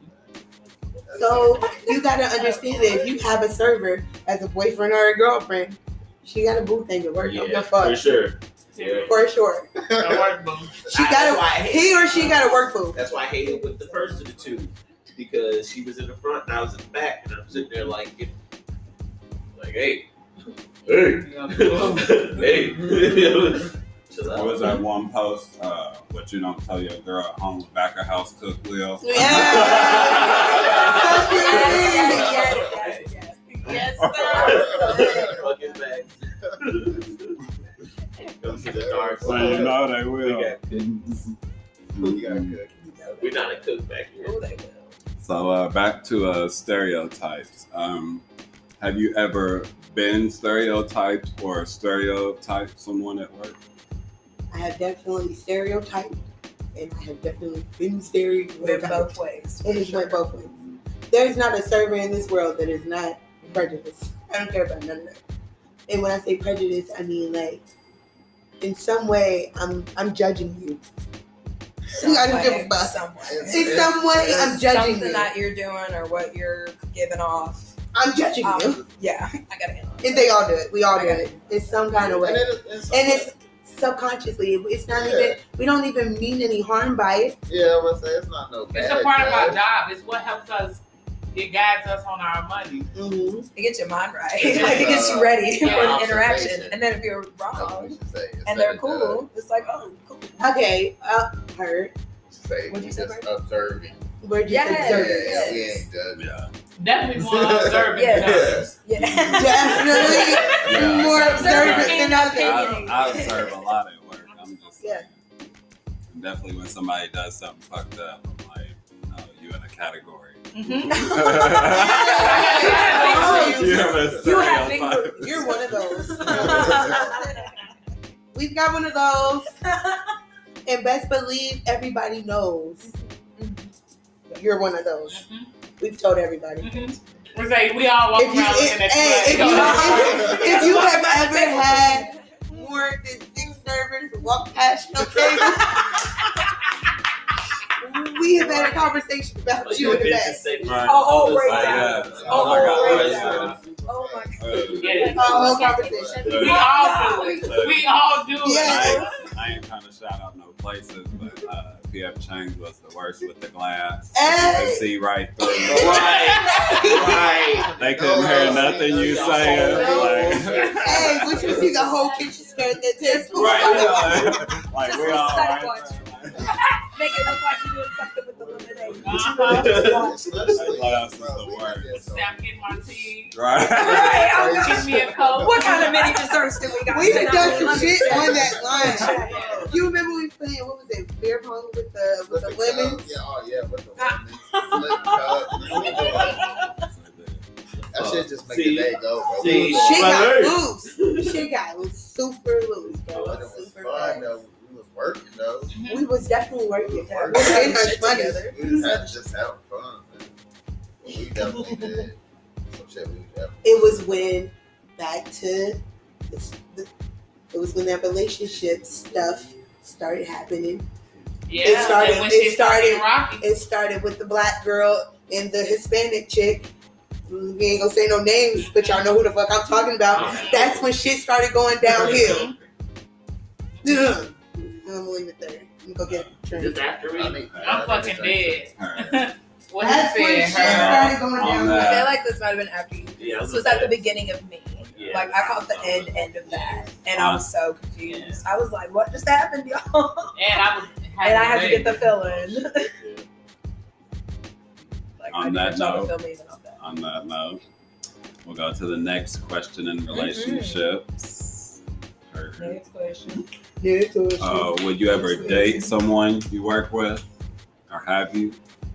[SPEAKER 2] So you gotta understand that if you have a server as a boyfriend or a girlfriend, she got a boo thing to work on
[SPEAKER 6] Yeah,
[SPEAKER 2] the fuck.
[SPEAKER 6] for sure. Yeah.
[SPEAKER 2] For sure.
[SPEAKER 4] The word boom.
[SPEAKER 2] She
[SPEAKER 6] I- that's why I
[SPEAKER 2] got
[SPEAKER 6] hate-
[SPEAKER 2] to he or she got to work boo.
[SPEAKER 6] That's why I hated with the first of the two, because she was in the front and I was in the back, and I'm sitting there like, you know, like, hey, hey, hey. Chill
[SPEAKER 1] What
[SPEAKER 6] out.
[SPEAKER 1] was that one post? Uh, what you don't tell your girl at home, back of house cook wheel.
[SPEAKER 2] Yeah.
[SPEAKER 7] Yes, yes, yes, yes.
[SPEAKER 4] Yes, sir.
[SPEAKER 6] Fucking back. Come to the dark
[SPEAKER 1] So you
[SPEAKER 6] side.
[SPEAKER 1] know they
[SPEAKER 6] We
[SPEAKER 1] will.
[SPEAKER 6] got cookies.
[SPEAKER 5] You got good.
[SPEAKER 6] We're not a cook back here.
[SPEAKER 7] Oh, they will.
[SPEAKER 1] So uh, back to uh, stereotypes. Um, have you ever been stereotyped or stereotyped someone at work?
[SPEAKER 2] I have definitely stereotyped, and I have definitely been
[SPEAKER 7] Went
[SPEAKER 2] stereotyped.
[SPEAKER 7] both ways.
[SPEAKER 2] It has went both ways. There's not a server in this world that is not prejudiced. I don't care about none of that. And when I say prejudice, I mean like in some way I'm I'm judging you.
[SPEAKER 7] Some
[SPEAKER 2] I don't give
[SPEAKER 7] way,
[SPEAKER 2] a fuck.
[SPEAKER 7] some way.
[SPEAKER 2] In some way I'm judging
[SPEAKER 7] Something
[SPEAKER 2] you.
[SPEAKER 7] that you're doing or what you're giving off.
[SPEAKER 2] I'm judging you.
[SPEAKER 7] Um, yeah, I gotta handle it.
[SPEAKER 2] And they all do it. We all do
[SPEAKER 7] Okay.
[SPEAKER 2] it. In some kind of way.
[SPEAKER 5] And, it, it's,
[SPEAKER 2] And it's subconsciously. It's not
[SPEAKER 5] Yeah.
[SPEAKER 2] even we don't even mean any harm by it.
[SPEAKER 5] yeah, I would say it's not no bad.
[SPEAKER 4] It's a part of our
[SPEAKER 5] judge.
[SPEAKER 4] job. It's what helps us. It guides us on our money.
[SPEAKER 2] Mm-hmm.
[SPEAKER 7] It gets your mind right.
[SPEAKER 5] It's
[SPEAKER 7] like it gets you ready
[SPEAKER 4] Yeah.
[SPEAKER 7] for the interaction.
[SPEAKER 5] Observation.
[SPEAKER 7] And then if you're
[SPEAKER 5] That's what
[SPEAKER 7] wrong
[SPEAKER 5] we should say.
[SPEAKER 7] and
[SPEAKER 5] instead
[SPEAKER 7] they're
[SPEAKER 5] of
[SPEAKER 7] cool, it's like, oh, cool.
[SPEAKER 2] Okay, uh heard.
[SPEAKER 5] judge. Say
[SPEAKER 7] What'd
[SPEAKER 5] we
[SPEAKER 7] you say,
[SPEAKER 5] just
[SPEAKER 7] Brett?
[SPEAKER 5] observing.
[SPEAKER 2] We're just
[SPEAKER 7] Yes.
[SPEAKER 5] Yeah,
[SPEAKER 2] observing.
[SPEAKER 5] yeah, we ain't judging.
[SPEAKER 1] Yeah.
[SPEAKER 4] Definitely more observant
[SPEAKER 7] Yes.
[SPEAKER 4] than others.
[SPEAKER 7] Yeah.
[SPEAKER 2] Definitely
[SPEAKER 1] Yeah.
[SPEAKER 2] more
[SPEAKER 7] Observant
[SPEAKER 2] observant than
[SPEAKER 7] in
[SPEAKER 2] others.
[SPEAKER 7] opinion.
[SPEAKER 1] I, I observe a lot at work. I'm just
[SPEAKER 2] Yeah.
[SPEAKER 1] definitely when somebody does something fucked up, I'm like, no, you in a category.
[SPEAKER 7] Mhm.
[SPEAKER 2] Oh,
[SPEAKER 1] You have a
[SPEAKER 7] You have big
[SPEAKER 1] stereotype.
[SPEAKER 7] boobs.
[SPEAKER 2] You're one of those. We've got one of those, and best believe everybody knows you're one of those.
[SPEAKER 4] Mhm.
[SPEAKER 2] We've told everybody.
[SPEAKER 4] Mhm. We say we all walk
[SPEAKER 2] If you,
[SPEAKER 4] around
[SPEAKER 2] if,
[SPEAKER 4] looking at
[SPEAKER 2] hey, if
[SPEAKER 4] you.
[SPEAKER 2] you,
[SPEAKER 4] like,
[SPEAKER 2] if, if you have ever had more than six servers walk past your table, we have had a conversation about
[SPEAKER 6] But
[SPEAKER 2] you
[SPEAKER 6] your
[SPEAKER 2] in the
[SPEAKER 6] business
[SPEAKER 2] back.
[SPEAKER 6] say-
[SPEAKER 1] Right.
[SPEAKER 7] Oh, oh,
[SPEAKER 1] Like,
[SPEAKER 7] right
[SPEAKER 1] yeah.
[SPEAKER 7] down.
[SPEAKER 1] Oh my God.
[SPEAKER 7] Oh,
[SPEAKER 1] right
[SPEAKER 7] right
[SPEAKER 1] down.
[SPEAKER 7] Oh my god.
[SPEAKER 1] Uh,
[SPEAKER 4] Yeah.
[SPEAKER 2] Oh, conversation.
[SPEAKER 4] We all do it. We all do it.
[SPEAKER 2] Yeah.
[SPEAKER 1] I, I ain't trying to shout out no places, but uh, P F Chang's was the worst with the glass.
[SPEAKER 2] Hey.
[SPEAKER 1] You could see right through.
[SPEAKER 6] Right. Right.
[SPEAKER 1] They couldn't hear nothing you saying. Like,
[SPEAKER 2] Hey, but you see the whole kitchen skirt that test.
[SPEAKER 1] right. Like, we all
[SPEAKER 7] Side
[SPEAKER 1] right
[SPEAKER 7] watch.
[SPEAKER 1] there.
[SPEAKER 7] Make it look like you're doing something with the lemonade.
[SPEAKER 4] Uh-huh.
[SPEAKER 5] Especially,
[SPEAKER 1] Glass is
[SPEAKER 5] bro,
[SPEAKER 1] the
[SPEAKER 5] we
[SPEAKER 1] worst.
[SPEAKER 5] done did some-
[SPEAKER 4] Stop getting my tea.
[SPEAKER 1] Right.
[SPEAKER 7] Right, I'm
[SPEAKER 4] Give me a coke.
[SPEAKER 7] What kind of mini desserts do we got?
[SPEAKER 2] We done done
[SPEAKER 7] tonight?
[SPEAKER 2] some shit on that
[SPEAKER 7] Understand.
[SPEAKER 2] line. You remember we playing what was it? Beer pong with the with the
[SPEAKER 5] With
[SPEAKER 2] lemons.
[SPEAKER 5] cup. Yeah, oh yeah, with the lemons. Flip cup. That shit just make
[SPEAKER 6] See,
[SPEAKER 5] the day go, bro.
[SPEAKER 6] see,
[SPEAKER 5] We was
[SPEAKER 2] Shit
[SPEAKER 5] going-
[SPEAKER 2] got
[SPEAKER 6] Hey.
[SPEAKER 2] loose. Shit got was super loose, bro.
[SPEAKER 5] But it was
[SPEAKER 2] Super
[SPEAKER 5] fun
[SPEAKER 2] fun.
[SPEAKER 5] though. We was working though.
[SPEAKER 2] We was definitely working.
[SPEAKER 7] Yeah,
[SPEAKER 2] We
[SPEAKER 7] we
[SPEAKER 2] was
[SPEAKER 7] had
[SPEAKER 2] getting our
[SPEAKER 7] shit
[SPEAKER 2] money.
[SPEAKER 7] together.
[SPEAKER 5] We just had just having fun, man. We definitely did some shit. We definitely.
[SPEAKER 2] It was when back to the, the, It was when that relationship stuff started happening.
[SPEAKER 4] Yeah,
[SPEAKER 2] It started-
[SPEAKER 4] and when
[SPEAKER 2] it
[SPEAKER 4] shit started
[SPEAKER 2] started-
[SPEAKER 4] rocky.
[SPEAKER 2] It started with the black girl and the Hispanic chick. We ain't gonna say no names, but y'all know who the fuck I'm talking about. That's when shit started going downhill. Ugh. I'm gonna leave it there. I'm gonna go get a drink.
[SPEAKER 6] Just after
[SPEAKER 5] I
[SPEAKER 6] me.
[SPEAKER 5] think-
[SPEAKER 4] I'm fucking dead.
[SPEAKER 1] Her.
[SPEAKER 4] What
[SPEAKER 2] That's
[SPEAKER 4] you
[SPEAKER 2] when
[SPEAKER 4] said,
[SPEAKER 2] shit
[SPEAKER 4] her?
[SPEAKER 2] started going
[SPEAKER 1] On
[SPEAKER 2] downhill.
[SPEAKER 7] I
[SPEAKER 1] that.
[SPEAKER 7] feel like this might have been after you.
[SPEAKER 6] Yeah,
[SPEAKER 7] This was at the beginning of me.
[SPEAKER 6] Yeah.
[SPEAKER 7] Like I caught the end end of that, and I was so confused. I was like, "What just happened, y'all?"
[SPEAKER 4] And I was.
[SPEAKER 7] And I had to get the
[SPEAKER 4] baby.
[SPEAKER 7] fill in. Like
[SPEAKER 1] On
[SPEAKER 7] I
[SPEAKER 1] that
[SPEAKER 7] didn't y'all
[SPEAKER 1] note-
[SPEAKER 7] to fill me in on that.
[SPEAKER 1] On that note, we'll go to the next question in relationships. Her.
[SPEAKER 7] Next question.
[SPEAKER 2] Next question.
[SPEAKER 1] Uh, would you ever date someone you work with, or have you?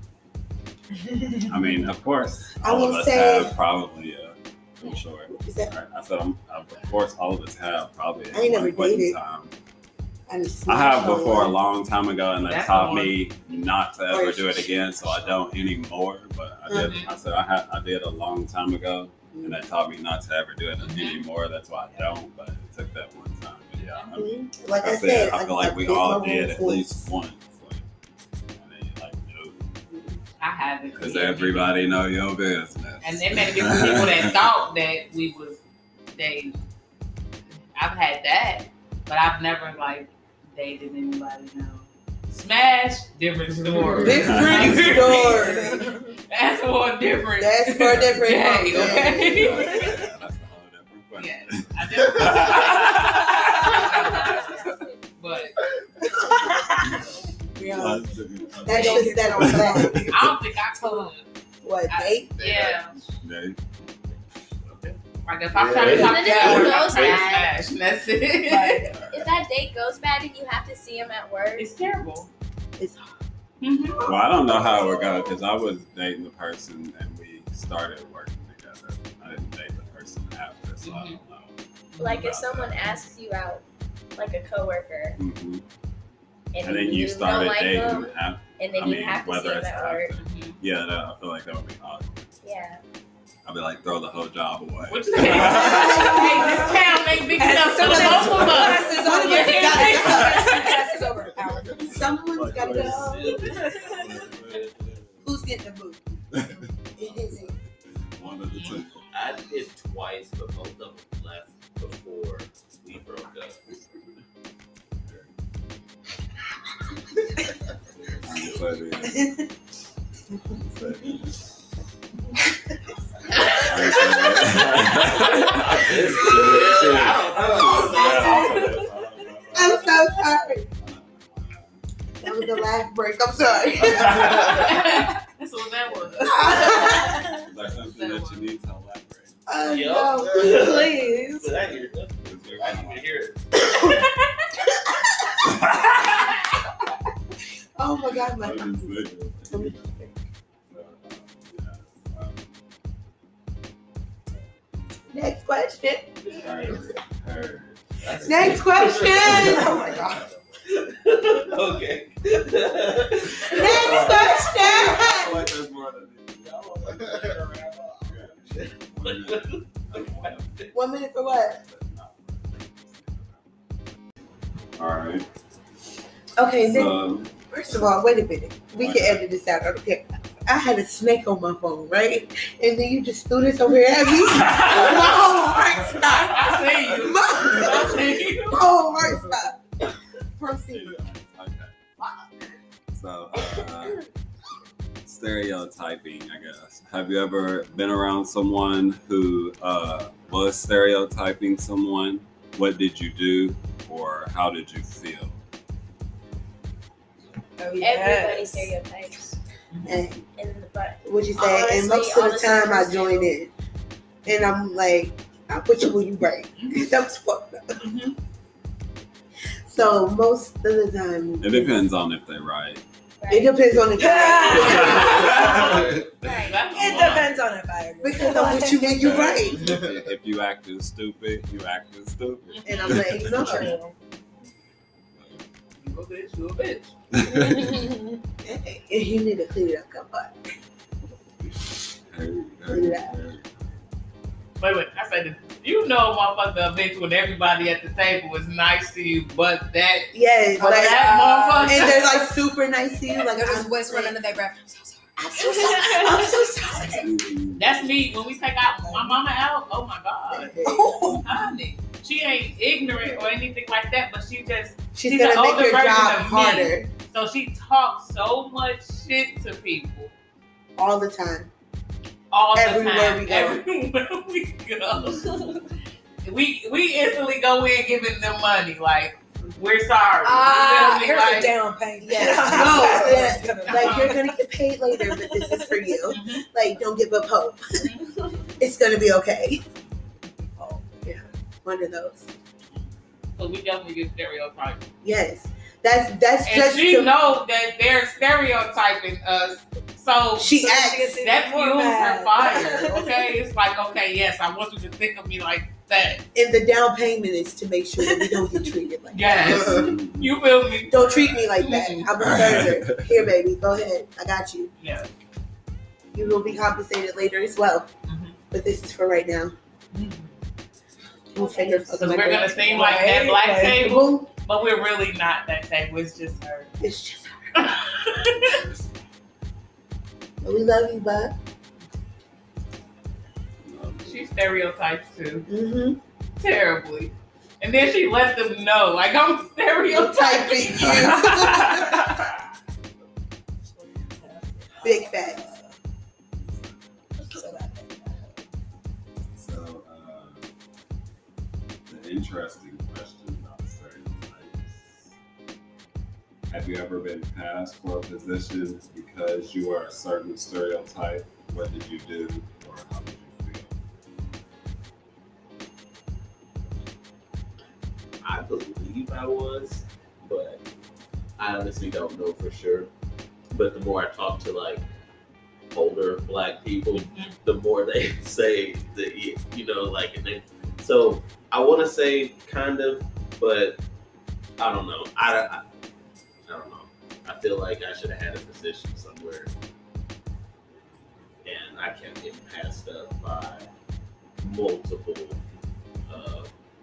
[SPEAKER 1] I mean, of course,
[SPEAKER 2] I
[SPEAKER 1] all of
[SPEAKER 2] will
[SPEAKER 1] us
[SPEAKER 2] say-
[SPEAKER 1] have probably. Uh, I'm sure.
[SPEAKER 2] Is that-
[SPEAKER 1] Right, I said, I'm, of course, all of us have probably. at
[SPEAKER 2] I ain't
[SPEAKER 1] one
[SPEAKER 2] never
[SPEAKER 1] point in
[SPEAKER 2] dated.
[SPEAKER 1] time.
[SPEAKER 2] I, just
[SPEAKER 1] I have
[SPEAKER 2] smashed
[SPEAKER 1] before a
[SPEAKER 2] someone.
[SPEAKER 1] long time ago, and they
[SPEAKER 4] That's
[SPEAKER 1] taught
[SPEAKER 4] the one.
[SPEAKER 1] me not to ever
[SPEAKER 2] Or-
[SPEAKER 1] do it again, so I don't anymore. But I did.
[SPEAKER 4] Mhm.
[SPEAKER 1] I said I had. I did a long time ago, and they taught me not to ever do it
[SPEAKER 4] Mhm.
[SPEAKER 1] anymore. That's why I don't. But it took that one time. But yeah, I mean,
[SPEAKER 2] Mhm. Like I,
[SPEAKER 1] I,
[SPEAKER 2] said,
[SPEAKER 1] said, I feel like we
[SPEAKER 2] bit
[SPEAKER 1] all
[SPEAKER 2] my
[SPEAKER 1] did
[SPEAKER 2] own
[SPEAKER 1] at
[SPEAKER 2] foot.
[SPEAKER 1] least once. Like, and then you're like, no,
[SPEAKER 4] I haven't.
[SPEAKER 1] because everybody know your business.
[SPEAKER 4] And there may be some people that thought that we was they. I've had that, but I've never like dated anybody. No. Smash, different story.
[SPEAKER 2] Different story.
[SPEAKER 4] That's more different.
[SPEAKER 2] That's for a different
[SPEAKER 4] day,
[SPEAKER 2] one.
[SPEAKER 4] okay?
[SPEAKER 1] Yeah, that's a whole different question.
[SPEAKER 4] Yes, I never. But
[SPEAKER 2] Yeah.
[SPEAKER 1] That's different.
[SPEAKER 2] That's just that on that.
[SPEAKER 4] I don't think I could.
[SPEAKER 2] What,
[SPEAKER 4] I-
[SPEAKER 2] date?
[SPEAKER 4] Yeah.
[SPEAKER 1] Yeah.
[SPEAKER 4] Like if I'm
[SPEAKER 5] Yeah.
[SPEAKER 4] trying to talk
[SPEAKER 3] Isn't
[SPEAKER 4] to
[SPEAKER 3] it
[SPEAKER 4] you, I'm
[SPEAKER 3] those
[SPEAKER 4] trying to
[SPEAKER 3] bad?
[SPEAKER 4] smash. And that's it.
[SPEAKER 7] Like,
[SPEAKER 3] If that date goes bad and you have to see him at work,
[SPEAKER 4] It's terrible.
[SPEAKER 2] It's
[SPEAKER 4] Mm-hmm.
[SPEAKER 1] Well, I don't know how it would go because I was dating the person and we started working together. I didn't date the person after, so I don't know.
[SPEAKER 3] like if
[SPEAKER 1] about
[SPEAKER 3] someone
[SPEAKER 1] that.
[SPEAKER 3] asks you out, like a coworker,
[SPEAKER 1] Mhm.
[SPEAKER 3] and,
[SPEAKER 1] And then you
[SPEAKER 3] you
[SPEAKER 1] started
[SPEAKER 3] don't like
[SPEAKER 1] dating
[SPEAKER 3] him,
[SPEAKER 1] after.
[SPEAKER 3] and then
[SPEAKER 1] I
[SPEAKER 3] you
[SPEAKER 1] mean,
[SPEAKER 3] have to see
[SPEAKER 1] whether
[SPEAKER 3] him
[SPEAKER 1] it's
[SPEAKER 3] at work.
[SPEAKER 1] after. Yeah, that, I feel like that would be awkward.
[SPEAKER 3] Yeah.
[SPEAKER 1] I'd be like, throw the whole job away.
[SPEAKER 4] What you say? Hey, this town ain't big enough for the both of us.
[SPEAKER 7] Classes over.
[SPEAKER 4] Yeah.
[SPEAKER 7] Classes over. Hour.
[SPEAKER 2] Someone's gotta go.
[SPEAKER 1] One
[SPEAKER 2] Who's getting the boot? It isn't.
[SPEAKER 1] of the two.
[SPEAKER 6] I did twice, but both of them left before we broke up.
[SPEAKER 1] I'm excited.
[SPEAKER 2] I'm so sorry. That was the last break. I'm sorry.
[SPEAKER 4] That's what that was.
[SPEAKER 1] Is there something that you need to elaborate?
[SPEAKER 2] Oh,
[SPEAKER 6] Yup.
[SPEAKER 2] no. Please.
[SPEAKER 6] But I hear it. I didn't even hear it.
[SPEAKER 2] Oh my God, my. Next question. Next question. Oh my God.
[SPEAKER 6] Okay.
[SPEAKER 2] Next question. One minute for what?
[SPEAKER 1] All right.
[SPEAKER 2] Okay, then,
[SPEAKER 1] So,
[SPEAKER 2] first of all, wait a minute. We can edit this out. Okay. I had a snake on my phone, right? And then you just threw this over here at me. My whole heart stopped.
[SPEAKER 4] I see you.
[SPEAKER 2] My,
[SPEAKER 4] I see you.
[SPEAKER 2] my whole heart stopped. Proceed.
[SPEAKER 1] okay. So, uh, stereotyping, I guess. Have you ever been around someone who uh, was stereotyping someone? What did you do, or how did you feel?
[SPEAKER 7] Oh,
[SPEAKER 3] Everybody
[SPEAKER 7] yes.
[SPEAKER 3] stereotypes.
[SPEAKER 2] And
[SPEAKER 3] In the butt.
[SPEAKER 2] what you say?
[SPEAKER 3] Honestly,
[SPEAKER 2] and most of the
[SPEAKER 3] honestly,
[SPEAKER 2] time, I
[SPEAKER 3] honestly.
[SPEAKER 2] join in, and I'm like, I put you where you right. That was fucked up.
[SPEAKER 4] Mhm.
[SPEAKER 2] So most of the time,
[SPEAKER 1] It depends on if they're right.
[SPEAKER 2] It depends on the time.
[SPEAKER 3] Right.
[SPEAKER 7] It depends on if I agree.
[SPEAKER 2] Because I'm with you when you're right.
[SPEAKER 1] If, if you acting stupid, you acting stupid.
[SPEAKER 2] And I'm like, no.
[SPEAKER 7] True.
[SPEAKER 4] You a bitch, you a bitch.
[SPEAKER 2] And you need to clear it up. Come on.
[SPEAKER 1] Hey, hey, hey.
[SPEAKER 4] Wait, wait. I said, You know, motherfucker, a bitch when everybody at the table is nice to you, but that,
[SPEAKER 2] Yes,
[SPEAKER 4] but
[SPEAKER 2] like,
[SPEAKER 4] that motherfucker.
[SPEAKER 2] and they're like super nice to you. Like,
[SPEAKER 7] They're just
[SPEAKER 2] I'm
[SPEAKER 7] whispering
[SPEAKER 2] like,
[SPEAKER 7] under their breath.
[SPEAKER 2] I'm so sorry. I'm so sorry.
[SPEAKER 4] That's me when we take out my mama out. Oh my god,
[SPEAKER 7] Oh,
[SPEAKER 4] honey, she ain't ignorant or anything like that, but she just
[SPEAKER 2] She's,
[SPEAKER 4] She's
[SPEAKER 2] gonna
[SPEAKER 4] an
[SPEAKER 2] make
[SPEAKER 4] older
[SPEAKER 2] your
[SPEAKER 4] version
[SPEAKER 2] job
[SPEAKER 4] of me.
[SPEAKER 2] harder
[SPEAKER 4] so she talks so much shit to people
[SPEAKER 2] all the time.
[SPEAKER 4] all the
[SPEAKER 2] Everywhere
[SPEAKER 4] time.
[SPEAKER 2] we go.
[SPEAKER 4] Everywhere we go, we we instantly go in giving them money like we're sorry.
[SPEAKER 7] ah,
[SPEAKER 4] You feel
[SPEAKER 7] here's
[SPEAKER 4] me?
[SPEAKER 7] a
[SPEAKER 4] Like,
[SPEAKER 7] down payment.
[SPEAKER 2] Yes.
[SPEAKER 7] No,
[SPEAKER 2] Yeah. Like, you're gonna get paid later, but this is for you.
[SPEAKER 4] mhm.
[SPEAKER 2] Like, don't give up hope. It's gonna be okay. Oh, yeah, one of those.
[SPEAKER 4] So we definitely get stereotyped.
[SPEAKER 2] Yes, that's that's
[SPEAKER 4] And
[SPEAKER 2] just
[SPEAKER 4] she
[SPEAKER 2] to-
[SPEAKER 4] know that they're stereotyping us. So
[SPEAKER 2] She
[SPEAKER 7] So
[SPEAKER 2] acts.
[SPEAKER 7] she gets even
[SPEAKER 4] that
[SPEAKER 7] more
[SPEAKER 4] fuels
[SPEAKER 7] mad.
[SPEAKER 4] her fire. Okay, it's like, okay, yes, I want you to think of me like that.
[SPEAKER 2] and the down payment is to make sure that we don't get treated like
[SPEAKER 4] Yes,
[SPEAKER 2] that.
[SPEAKER 4] you feel me?
[SPEAKER 2] Don't treat me like that.
[SPEAKER 4] Mhm.
[SPEAKER 2] I'm a server. Here, baby, go ahead. I got you.
[SPEAKER 4] Yeah.
[SPEAKER 2] You will be compensated later as well.
[SPEAKER 4] Mhm.
[SPEAKER 2] But this is for right now. We'll figure
[SPEAKER 4] Because we're gonna seem like that black
[SPEAKER 7] Right.
[SPEAKER 4] table, but we're really not that table. It's just her.
[SPEAKER 2] It's just her. But we love you, bud.
[SPEAKER 4] She stereotypes too,
[SPEAKER 2] Mm-hmm.
[SPEAKER 4] terribly. And then she let them know, like I'm stereotyping
[SPEAKER 2] Big facts.
[SPEAKER 1] So, uh, the interesting question about stereotypes. Have you ever been passed for a position because you are a certain stereotype? What did you do, or how did you feel?
[SPEAKER 6] I believe I was, but I honestly don't know for sure. But the more I talk to like older black people, the more they say that you know, like, and they, so I want to say kind of, but I don't know. I, I I don't know. I feel like I should have had a position somewhere, and I kept getting passed up by multiple uh,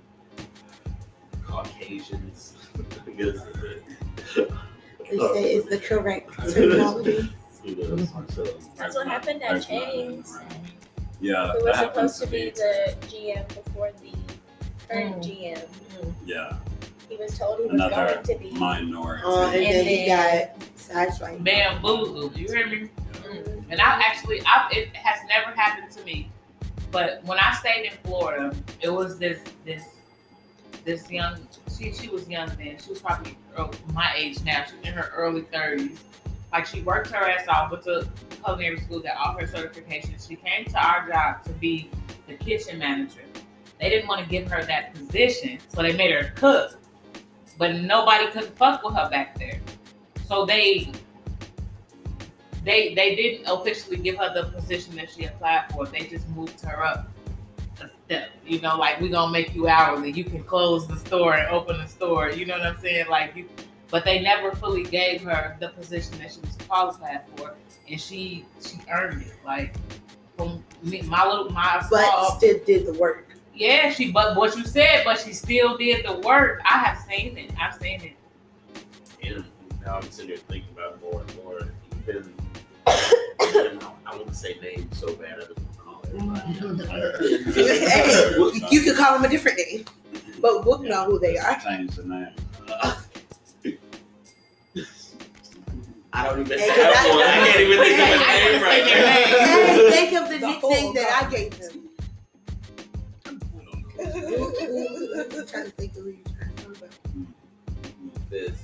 [SPEAKER 6] Caucasians. I guess.
[SPEAKER 2] They say it's the correct terminology.
[SPEAKER 6] Who knows? So,
[SPEAKER 3] That's what happened at
[SPEAKER 1] There's not-
[SPEAKER 3] Chang's.
[SPEAKER 1] Yeah,
[SPEAKER 3] Who
[SPEAKER 1] that
[SPEAKER 3] was
[SPEAKER 1] happens
[SPEAKER 3] supposed to be
[SPEAKER 1] me.
[SPEAKER 3] the G M before the current
[SPEAKER 7] Mm.
[SPEAKER 3] G M.
[SPEAKER 1] Yeah,
[SPEAKER 3] He was told he was
[SPEAKER 1] another
[SPEAKER 3] going to be.
[SPEAKER 1] minority.
[SPEAKER 2] Uh, and
[SPEAKER 3] And
[SPEAKER 2] then he
[SPEAKER 3] then-
[SPEAKER 2] got sideswiped.
[SPEAKER 4] bamboozled. You hear me?
[SPEAKER 3] Mhm.
[SPEAKER 4] And I actually, I, it has never happened to me. But when I stayed in Florida, it was this this this young. She she was young then. She was probably early, my age now. She was in her early thirties. Like, she worked her ass off, went to culinary school, got all her certifications. She came to our job to be the kitchen manager. They didn't want to give her that position, so they made her cook. But nobody could fuck with her back there. So they they they didn't officially give her the position that she applied for. They just moved her up a step. You know, like, we gonna make you hourly. You can close the store and open the store. You know what I'm saying? Like, you, but they never fully gave her the position that she was qualified for, and she she earned it. Like, from me, my little my
[SPEAKER 2] But
[SPEAKER 4] small,
[SPEAKER 2] still did the work.
[SPEAKER 4] yeah, she. But what you said, but she still did the work. I have seen it. I've seen it.
[SPEAKER 6] and now I'm sitting here thinking about it more and more. Even, even I want to say names so bad. I just want to call everybody.
[SPEAKER 2] Hey, you could call them a different name, but we'll know who they are.
[SPEAKER 1] Change the name.
[SPEAKER 6] I don't even.
[SPEAKER 2] Hey,
[SPEAKER 6] I,
[SPEAKER 2] 'cause I-
[SPEAKER 6] don't- I can't even think of
[SPEAKER 4] I
[SPEAKER 6] a name
[SPEAKER 4] can't
[SPEAKER 6] right
[SPEAKER 4] think of
[SPEAKER 6] now.
[SPEAKER 4] a
[SPEAKER 2] Hey, think of the,
[SPEAKER 7] The
[SPEAKER 2] nickname
[SPEAKER 7] whole
[SPEAKER 2] that I
[SPEAKER 7] company.
[SPEAKER 2] gave them. I'm trying to think of who you're trying to talk about.
[SPEAKER 6] This,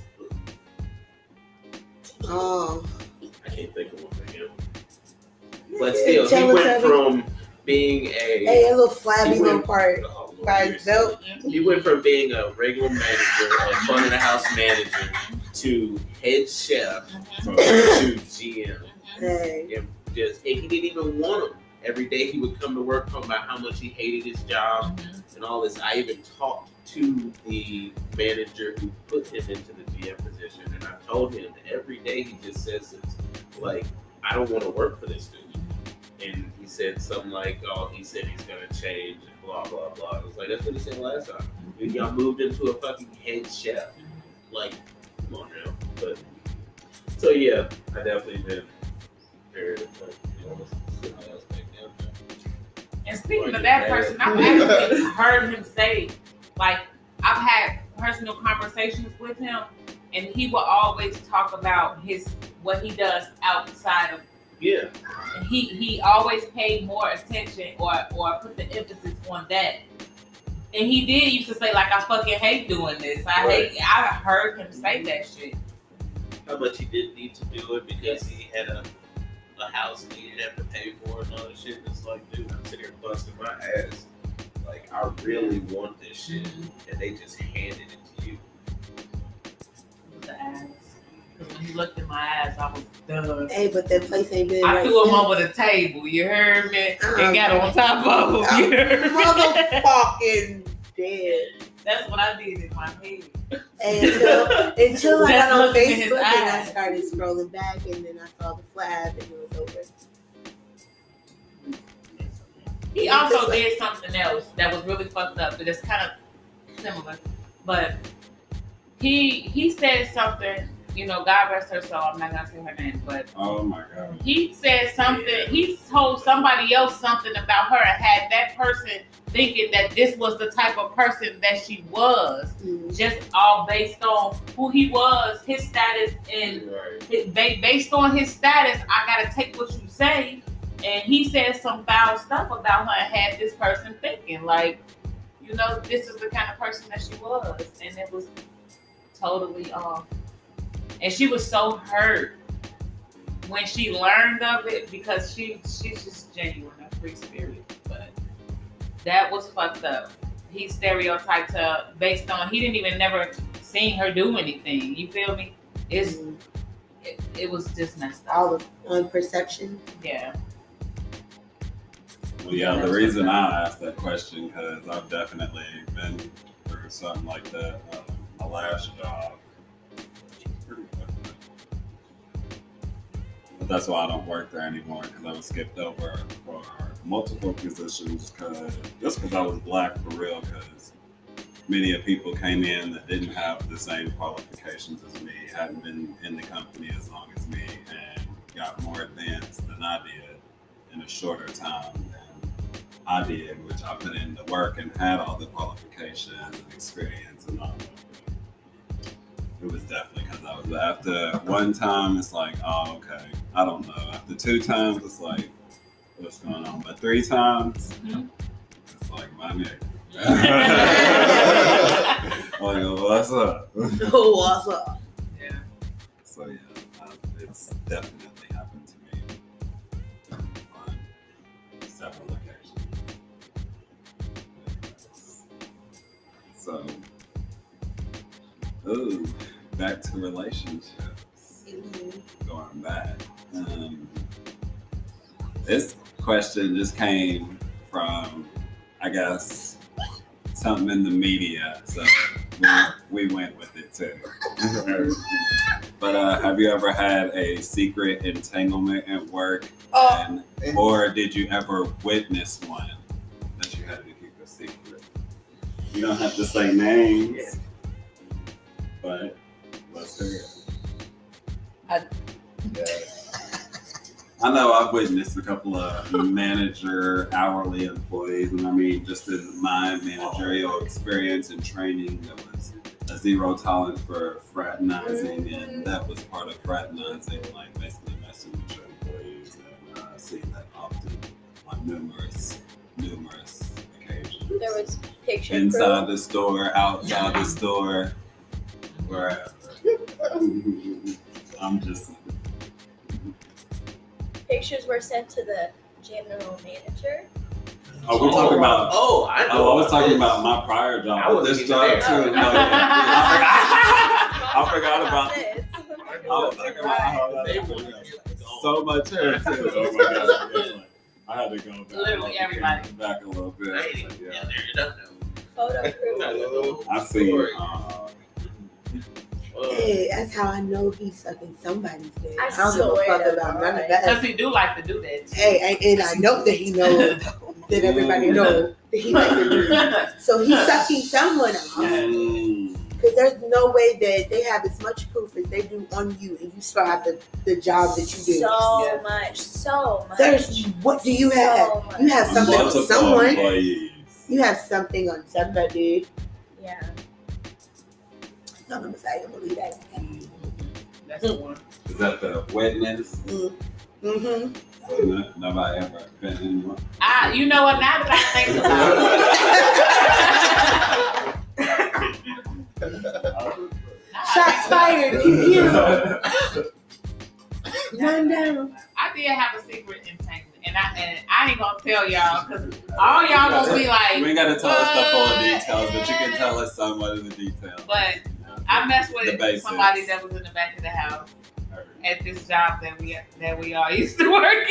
[SPEAKER 2] Oh,
[SPEAKER 6] I can't think of one for him. But still,
[SPEAKER 2] Tell
[SPEAKER 6] he
[SPEAKER 2] us
[SPEAKER 6] went
[SPEAKER 2] how we-
[SPEAKER 6] from being a.
[SPEAKER 2] hey, a little flabby
[SPEAKER 6] He
[SPEAKER 2] little
[SPEAKER 6] went-
[SPEAKER 2] part
[SPEAKER 6] Oh, Lord,
[SPEAKER 2] by
[SPEAKER 6] you're
[SPEAKER 2] his
[SPEAKER 6] so-
[SPEAKER 2] belt.
[SPEAKER 6] He went from being a regular manager, a fun in the house manager, to head chef
[SPEAKER 1] So,
[SPEAKER 6] to G M.
[SPEAKER 2] Hey,
[SPEAKER 6] And just and he didn't even want him. Every day he would come to work talking about how much he hated his job and all this. I even talked to the manager who put him into the G M position, and I told him every day he just says it's like, I don't want to work for this dude. and he said something like, "Oh, he said he's gonna change," and blah blah blah. I was like, "That's what he said last time. Y'all moved into a fucking head chef. Like, come on now." But so yeah, I definitely been very like, you know, sit my ass back down.
[SPEAKER 4] And speaking of that person, I've actually heard him say, like, I've had personal conversations with him, and he will always talk about his what he does outside of.
[SPEAKER 6] Yeah.
[SPEAKER 4] And he he always paid more attention or or put the emphasis on that. And he did used to say, like, I fucking hate doing this. I
[SPEAKER 6] Right.
[SPEAKER 4] hate. I heard him say that shit.
[SPEAKER 6] How much he didn't need to do it because he had a a house and he didn't have to pay for it and all that shit. It's like, dude, I'm sitting here busting my ass. Like, I really want this shit, and they just handed it to you.
[SPEAKER 4] The ass. Because when he looked in my ass, I was done.
[SPEAKER 2] Hey, but that place ain't been
[SPEAKER 4] I
[SPEAKER 2] right
[SPEAKER 4] threw him
[SPEAKER 2] since.
[SPEAKER 4] over the table. You heard me?
[SPEAKER 2] Uh-uh.
[SPEAKER 4] And got on top of him. You heard me?
[SPEAKER 2] Motherfucking dead.
[SPEAKER 4] That's what I did in my head.
[SPEAKER 2] And until, until I
[SPEAKER 4] Just
[SPEAKER 2] got on
[SPEAKER 4] looking in his
[SPEAKER 2] Facebook and I
[SPEAKER 4] eyes.
[SPEAKER 2] started scrolling back, and then I saw the flab and it was over.
[SPEAKER 4] He also did something else that was really fucked up, but it's kind of similar. But he he said something, you know, God rest her soul, I'm not gonna say her name, but
[SPEAKER 1] Oh my God.
[SPEAKER 4] he said something, he told somebody else something about her and had that person thinking that this was the type of person that she was,
[SPEAKER 2] Mm.
[SPEAKER 4] just all based on who he was, his status, and
[SPEAKER 6] Right.
[SPEAKER 4] his, ba- based on his status, I gotta take what you say. And he said some foul stuff about her and had this person thinking, like, you know, this is the kind of person that she was. And it was totally off. And she was so hurt when she learned of it because she she's just genuine, a free spirit. But that was fucked up. He stereotyped her based on, he didn't even never seen her do anything. You feel me? It's, it, it was just messed up.
[SPEAKER 2] All of on perception.
[SPEAKER 4] Yeah.
[SPEAKER 1] Well, yeah, the reason I asked that question because I've definitely been through something like that. Uh, my last job, pretty fucked up. But that's why I don't work there anymore because I was skipped over for multiple positions because just because I was black for real. Because many of people came in that didn't have the same qualifications as me, hadn't been in the company as long as me, and got more advanced than I did in a shorter time than I did, which I put in the work and had all the qualifications and experience and all that. It was definitely because I was after one time, it's like, oh, okay, I don't know. After two times, it's like, what's going on? But three times,
[SPEAKER 4] Mhm.
[SPEAKER 1] it's like, my nigga. Like, oh, what's up?
[SPEAKER 2] Oh, what's up?
[SPEAKER 4] Yeah.
[SPEAKER 1] So yeah, um, it's definitely happened to me on several occasions. So, ooh, back to relationships. Going back, um, this question just came from, I guess, something in the media, so we, we went with it too. But uh, have you ever had a secret entanglement at work?
[SPEAKER 2] Oh.
[SPEAKER 1] And, or did you ever witness one that you had to keep a secret? You don't have to say names,
[SPEAKER 6] Yeah.
[SPEAKER 1] but let's hear it.
[SPEAKER 7] I-
[SPEAKER 5] Yeah.
[SPEAKER 1] I know I've witnessed a couple of manager hourly employees, and I mean, just in my managerial experience and training, there was a zero tolerance for fraternizing, and that was part of fraternizing, like basically messing with your employees, and uh, seeing that often on numerous, numerous occasions.
[SPEAKER 3] There was picture
[SPEAKER 1] Inside
[SPEAKER 3] proof.
[SPEAKER 1] the store, outside the store, wherever. I'm just.
[SPEAKER 3] Pictures were sent to the general manager.
[SPEAKER 1] Oh, we're talking about.
[SPEAKER 6] Oh, I know.
[SPEAKER 1] Oh, I was talking
[SPEAKER 6] this.
[SPEAKER 1] about my prior job.
[SPEAKER 6] I
[SPEAKER 1] but
[SPEAKER 6] wasn't
[SPEAKER 1] this
[SPEAKER 6] even
[SPEAKER 1] job
[SPEAKER 6] there.
[SPEAKER 1] too.
[SPEAKER 3] Oh.
[SPEAKER 1] No, yeah. I forgot about
[SPEAKER 3] this.
[SPEAKER 1] I was talking about how
[SPEAKER 6] They
[SPEAKER 1] that
[SPEAKER 6] wanted
[SPEAKER 1] was
[SPEAKER 6] you to go.
[SPEAKER 1] so much hair too. Oh my God. Yeah, I had to go back.
[SPEAKER 4] Literally everybody.
[SPEAKER 1] Back a little bit.
[SPEAKER 6] I ain't even
[SPEAKER 1] but
[SPEAKER 6] down
[SPEAKER 1] yeah.
[SPEAKER 6] there. You don't know.
[SPEAKER 3] Photo proof.
[SPEAKER 1] I see. Uh,
[SPEAKER 6] Oh fuck.
[SPEAKER 2] Hey, that's how I know he's sucking somebody's dick.
[SPEAKER 3] I
[SPEAKER 2] I don't give a
[SPEAKER 3] swear
[SPEAKER 2] fuck
[SPEAKER 3] to
[SPEAKER 2] about none of
[SPEAKER 3] God.
[SPEAKER 2] that.
[SPEAKER 4] Because he do like to do that. Too.
[SPEAKER 2] Hey, and, and I know that he knows that everybody knows that he likes to do that. So he's sucking someone off.
[SPEAKER 1] Mm.
[SPEAKER 2] Because there's no way that they have as much proof as they do on you, and you still have the, the job that you do.
[SPEAKER 3] So
[SPEAKER 4] Yeah.
[SPEAKER 3] much, so much.
[SPEAKER 2] There's what do you have?
[SPEAKER 3] So much.
[SPEAKER 2] You have something on
[SPEAKER 1] Multiple
[SPEAKER 2] someone.
[SPEAKER 1] employees.
[SPEAKER 2] You have something on somebody.
[SPEAKER 3] Yeah.
[SPEAKER 2] So I'm gonna say, I'm gonna leave that.
[SPEAKER 4] That's the one.
[SPEAKER 1] Is that the witness?
[SPEAKER 2] Mm-hmm.
[SPEAKER 1] So no, nobody ever been in one.
[SPEAKER 4] I, you know what? Now that I think about it.
[SPEAKER 2] Shots fired. Pew, pew. One down.
[SPEAKER 4] I did have a secret entanglement, and I and I ain't gonna tell y'all because all y'all gonna be
[SPEAKER 1] You
[SPEAKER 4] like,
[SPEAKER 1] ain't gotta tell us the full
[SPEAKER 4] "What?"
[SPEAKER 1] details, but you can tell us somewhat of the details.
[SPEAKER 4] But I messed
[SPEAKER 1] The
[SPEAKER 4] with
[SPEAKER 1] basics.
[SPEAKER 4] somebody that was in the back of the house at this job that we that we all used to work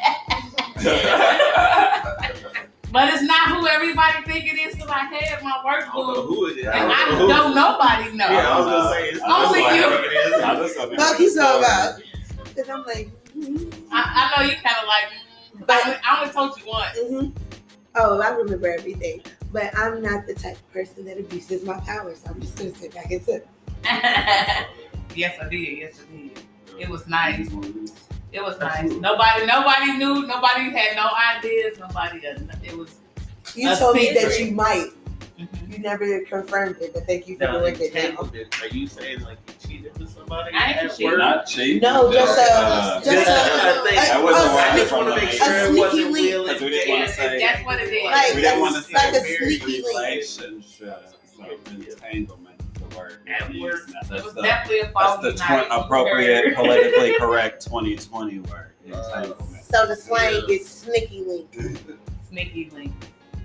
[SPEAKER 4] at. But it's not who everybody think it is because I had my work
[SPEAKER 6] I don't know
[SPEAKER 4] boo,
[SPEAKER 6] who it is.
[SPEAKER 4] and I don't nobody know.
[SPEAKER 6] Yeah, I was gonna say it's
[SPEAKER 4] Only
[SPEAKER 6] it's
[SPEAKER 4] you.
[SPEAKER 6] like it is.
[SPEAKER 1] I just don't
[SPEAKER 2] Fuck you talking about? Because I'm like, mm-hmm.
[SPEAKER 4] I, I know you kind of like.
[SPEAKER 2] But-
[SPEAKER 4] I only, I only told you once.
[SPEAKER 2] Mm-hmm. Oh, I remember everything. But I'm not the type of person that abuses my power, so I'm just gonna sit back and sit.
[SPEAKER 4] Yes, I did. Yes, I did. It was nice. It was nice. Nobody, nobody knew. Nobody had no ideas. Nobody. Uh, it was.
[SPEAKER 2] You
[SPEAKER 4] A
[SPEAKER 2] told me that
[SPEAKER 4] secret.
[SPEAKER 2] you might.
[SPEAKER 4] Mhm.
[SPEAKER 2] You never confirmed it, but thank you for
[SPEAKER 6] Now,
[SPEAKER 2] doing it now.
[SPEAKER 6] entanglement, are you saying like you cheated with somebody
[SPEAKER 4] I ain't
[SPEAKER 6] at
[SPEAKER 4] cheating.
[SPEAKER 6] work?
[SPEAKER 1] Not cheap.
[SPEAKER 2] No, just a-
[SPEAKER 1] uh,
[SPEAKER 2] just
[SPEAKER 6] Just
[SPEAKER 2] a-
[SPEAKER 6] I think-
[SPEAKER 1] That wasn't
[SPEAKER 2] a-
[SPEAKER 1] where
[SPEAKER 6] I
[SPEAKER 1] I'm
[SPEAKER 6] just
[SPEAKER 1] from.
[SPEAKER 6] want to
[SPEAKER 1] the
[SPEAKER 6] make
[SPEAKER 1] main-
[SPEAKER 6] sure
[SPEAKER 2] A
[SPEAKER 6] it
[SPEAKER 2] sneaky
[SPEAKER 6] wasn't
[SPEAKER 2] link.
[SPEAKER 6] real.
[SPEAKER 1] Because we didn't want to
[SPEAKER 4] Yes,
[SPEAKER 1] say.
[SPEAKER 4] that's what it is.
[SPEAKER 2] Like,
[SPEAKER 1] we didn't want to
[SPEAKER 2] that's
[SPEAKER 1] say
[SPEAKER 2] like a
[SPEAKER 1] married
[SPEAKER 2] sneaky link.
[SPEAKER 1] relationship. So entanglement is the word.
[SPEAKER 6] At
[SPEAKER 1] we
[SPEAKER 6] work.
[SPEAKER 1] use now.
[SPEAKER 4] It
[SPEAKER 1] That's
[SPEAKER 4] was
[SPEAKER 1] the,
[SPEAKER 4] definitely a
[SPEAKER 1] that's
[SPEAKER 4] fault.
[SPEAKER 1] the tw- appropriate, politically correct twenty twenty word. Entanglement.
[SPEAKER 2] So the slang is sneaky link.
[SPEAKER 4] Sneaky link.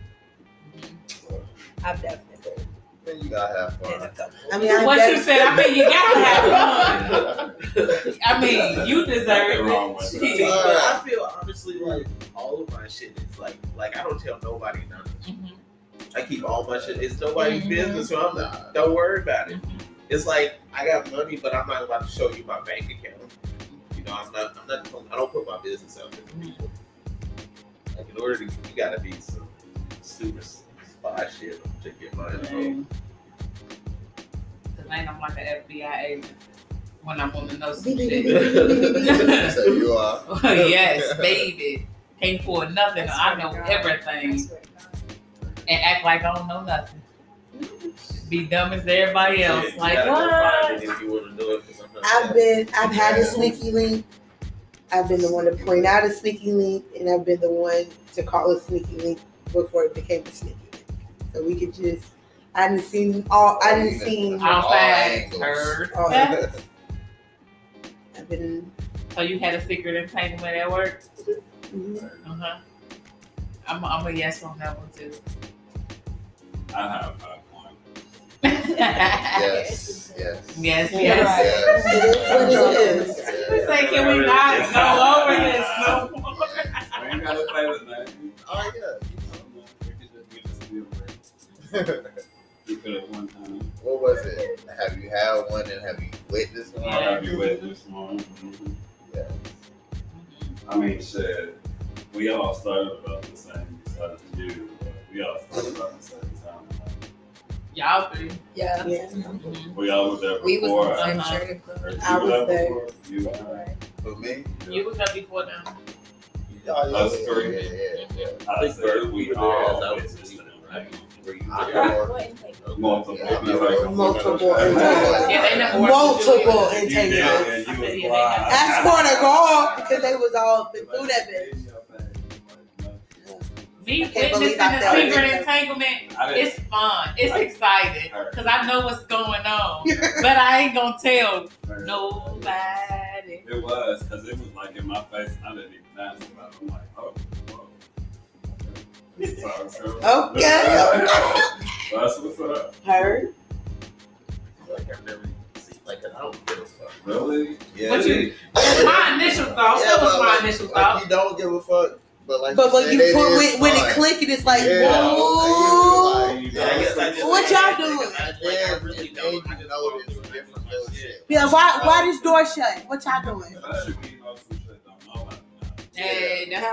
[SPEAKER 2] I've definitely been.
[SPEAKER 5] Then you gotta have
[SPEAKER 2] in a
[SPEAKER 5] fun.
[SPEAKER 2] couple. I mean, I've
[SPEAKER 4] What you
[SPEAKER 2] def-
[SPEAKER 4] said, I mean, you gotta have fun. I mean, you deserve
[SPEAKER 1] Nothing wrong
[SPEAKER 4] it.
[SPEAKER 1] with that.
[SPEAKER 6] See, but I feel honestly like all of my shit is like like I don't tell nobody nothing.
[SPEAKER 4] Mhm.
[SPEAKER 6] I keep all my shit. It's nobody's
[SPEAKER 4] Mhm.
[SPEAKER 6] business, so I'm not. Don't worry about it. It's like I got money, but I'm not about to show you my bank account. You know, I'm not. I'm not. I don't put my business out there for people. Like in order to, you gotta be some super spy shit to get my info.
[SPEAKER 4] Mhm. Cause ain't I'm like an F B I agent when I want to know some shit.
[SPEAKER 5] So you are.
[SPEAKER 4] Yes, baby. Can't afford nothing. I know everything and act like I don't know nothing. Be dumb as everybody else.
[SPEAKER 6] Yeah, you
[SPEAKER 4] Like
[SPEAKER 6] gotta go find
[SPEAKER 4] what?
[SPEAKER 6] it if you want to know it. 'Cause I'm not
[SPEAKER 2] I've
[SPEAKER 6] that-
[SPEAKER 2] been, I've had a sneaky link. I've been the one to point out a sneaky link, and I've been the one to call a sneaky link before it became a sneaky link. So we could just, I didn't see all, I didn't see all
[SPEAKER 4] Outside,
[SPEAKER 5] angles.
[SPEAKER 4] heard.
[SPEAKER 2] that. I've been,
[SPEAKER 4] So you had a secret entanglement at work?
[SPEAKER 2] mhm.
[SPEAKER 4] Uh huh. I'm, I'm a yes on that one too.
[SPEAKER 1] I have a point.
[SPEAKER 5] Yes. Yes.
[SPEAKER 4] Yes,
[SPEAKER 2] Yeah.
[SPEAKER 4] yes.
[SPEAKER 2] It is what it is.
[SPEAKER 4] We say, can we not go over this no more?
[SPEAKER 1] I ain't gotta say the name.
[SPEAKER 5] Oh
[SPEAKER 1] We could just, we just be aware. We could have one time.
[SPEAKER 5] What was it? Have you had one and have you witnessed one?
[SPEAKER 1] I'll have you with this one. Mhm.
[SPEAKER 5] Yes.
[SPEAKER 1] I mean, shit. We all started about the same, besides you. But we all started about the same time.
[SPEAKER 4] Y'all three.
[SPEAKER 7] Yeah.
[SPEAKER 2] Yeah.
[SPEAKER 4] Mhm.
[SPEAKER 1] We all were there
[SPEAKER 7] We was
[SPEAKER 1] before.
[SPEAKER 7] in the same
[SPEAKER 4] Uh-huh.
[SPEAKER 7] training club.
[SPEAKER 1] Or you
[SPEAKER 2] I
[SPEAKER 1] were
[SPEAKER 2] was there.
[SPEAKER 1] before? You were.
[SPEAKER 5] For me?
[SPEAKER 4] You was up before them.
[SPEAKER 5] Oh, yeah,
[SPEAKER 1] Us
[SPEAKER 5] yeah,
[SPEAKER 1] three.
[SPEAKER 5] Yeah, yeah, yeah.
[SPEAKER 1] I
[SPEAKER 6] think
[SPEAKER 1] said
[SPEAKER 6] Bert,
[SPEAKER 1] we
[SPEAKER 6] you were there
[SPEAKER 1] all
[SPEAKER 6] as I was
[SPEAKER 1] witnessed
[SPEAKER 6] leaving,
[SPEAKER 1] it,
[SPEAKER 6] right? Were you
[SPEAKER 5] I
[SPEAKER 6] there?
[SPEAKER 5] know.
[SPEAKER 3] What intake?
[SPEAKER 1] Multiple.
[SPEAKER 5] Yeah,
[SPEAKER 1] You like-
[SPEAKER 2] multiple
[SPEAKER 5] entanglements.
[SPEAKER 4] Yeah, they never
[SPEAKER 2] Multiple
[SPEAKER 1] You did,
[SPEAKER 2] entanglements.
[SPEAKER 1] and you
[SPEAKER 4] I
[SPEAKER 1] was
[SPEAKER 4] said, yeah, they
[SPEAKER 1] blind.
[SPEAKER 4] have-
[SPEAKER 2] Ask for the call because they was all been through that bitch.
[SPEAKER 4] Me
[SPEAKER 2] I can't believe
[SPEAKER 4] witnessing
[SPEAKER 2] I
[SPEAKER 4] the
[SPEAKER 2] felt
[SPEAKER 4] secret
[SPEAKER 2] it.
[SPEAKER 4] entanglement,
[SPEAKER 1] I didn't-
[SPEAKER 4] it's fun. It's
[SPEAKER 1] I-
[SPEAKER 4] exciting.
[SPEAKER 1] Heard.
[SPEAKER 4] Because I know what's going on. But I ain't going to tell
[SPEAKER 1] Heard.
[SPEAKER 4] nobody.
[SPEAKER 1] It was, because it was like in my face, and I didn't even dance about it. I'm like, oh, whoa. This sounds good.
[SPEAKER 2] Okay.
[SPEAKER 1] That's what's up.
[SPEAKER 2] Heard.
[SPEAKER 6] Like I've never seen like I don't give a fuck.
[SPEAKER 1] Really?
[SPEAKER 5] Yeah.
[SPEAKER 4] But you- That's my initial thought.
[SPEAKER 5] Yeah,
[SPEAKER 4] That was
[SPEAKER 5] but
[SPEAKER 4] my
[SPEAKER 5] like-
[SPEAKER 4] initial
[SPEAKER 5] like
[SPEAKER 4] thought.
[SPEAKER 5] you don't give a fuck, but like
[SPEAKER 2] But when
[SPEAKER 5] said,
[SPEAKER 2] you
[SPEAKER 5] it
[SPEAKER 2] put
[SPEAKER 5] is
[SPEAKER 2] when, when it
[SPEAKER 5] fun.
[SPEAKER 2] clicking, it's like,
[SPEAKER 5] Yeah.
[SPEAKER 2] whoa.
[SPEAKER 5] And you
[SPEAKER 6] Yeah, I guess I
[SPEAKER 5] know,
[SPEAKER 6] just-
[SPEAKER 2] What y'all doing?
[SPEAKER 6] I,
[SPEAKER 5] And
[SPEAKER 6] like, I
[SPEAKER 5] then,
[SPEAKER 6] really
[SPEAKER 5] and
[SPEAKER 6] don't.
[SPEAKER 5] then
[SPEAKER 6] I
[SPEAKER 5] you
[SPEAKER 6] just
[SPEAKER 5] notice
[SPEAKER 6] go through
[SPEAKER 5] different
[SPEAKER 6] my
[SPEAKER 5] little
[SPEAKER 2] Be like, why, why this door shut? What y'all doing?
[SPEAKER 1] Especially when you know some shit don't know about that.
[SPEAKER 4] Hey, that's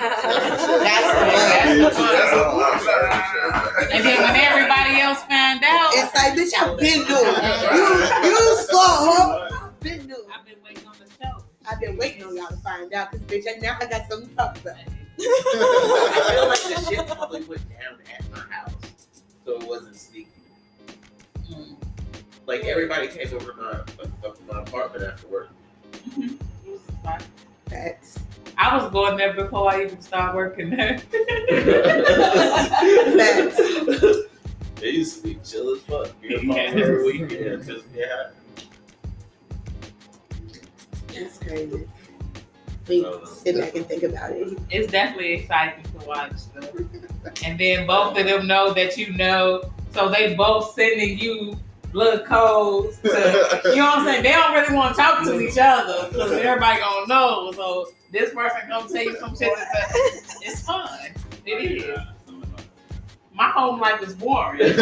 [SPEAKER 4] the one.
[SPEAKER 2] That's the one.
[SPEAKER 5] That's a one.
[SPEAKER 4] And then when everybody else found out,
[SPEAKER 2] It's like, bitch, I've been doing it. You, you slow. I've been doing it.
[SPEAKER 4] I've been waiting on the show.
[SPEAKER 2] I've been waiting on y'all to find out because, bitch, now I got something to talk about.
[SPEAKER 6] I feel like the shit probably went down at my house, so it wasn't sneaky.
[SPEAKER 4] Mm.
[SPEAKER 6] Like everybody came over to my, up to my apartment after work.
[SPEAKER 4] Mhm. It was fine.
[SPEAKER 2] Facts.
[SPEAKER 4] I was going there before I even started working there.
[SPEAKER 2] Facts.
[SPEAKER 6] They used to be chill as fuck. Get them
[SPEAKER 4] Yes.
[SPEAKER 6] off every weekend. Just yeah.
[SPEAKER 2] That's crazy. We sit back and think about it.
[SPEAKER 4] It's definitely exciting to watch though. And then both of them know that you know, so they both sending you little codes to, you know what I'm saying? They don't really want to talk to each other because everybody gonna know. So this person gonna tell you some shit. It's fun. It is. My home life is boring. Teenagers.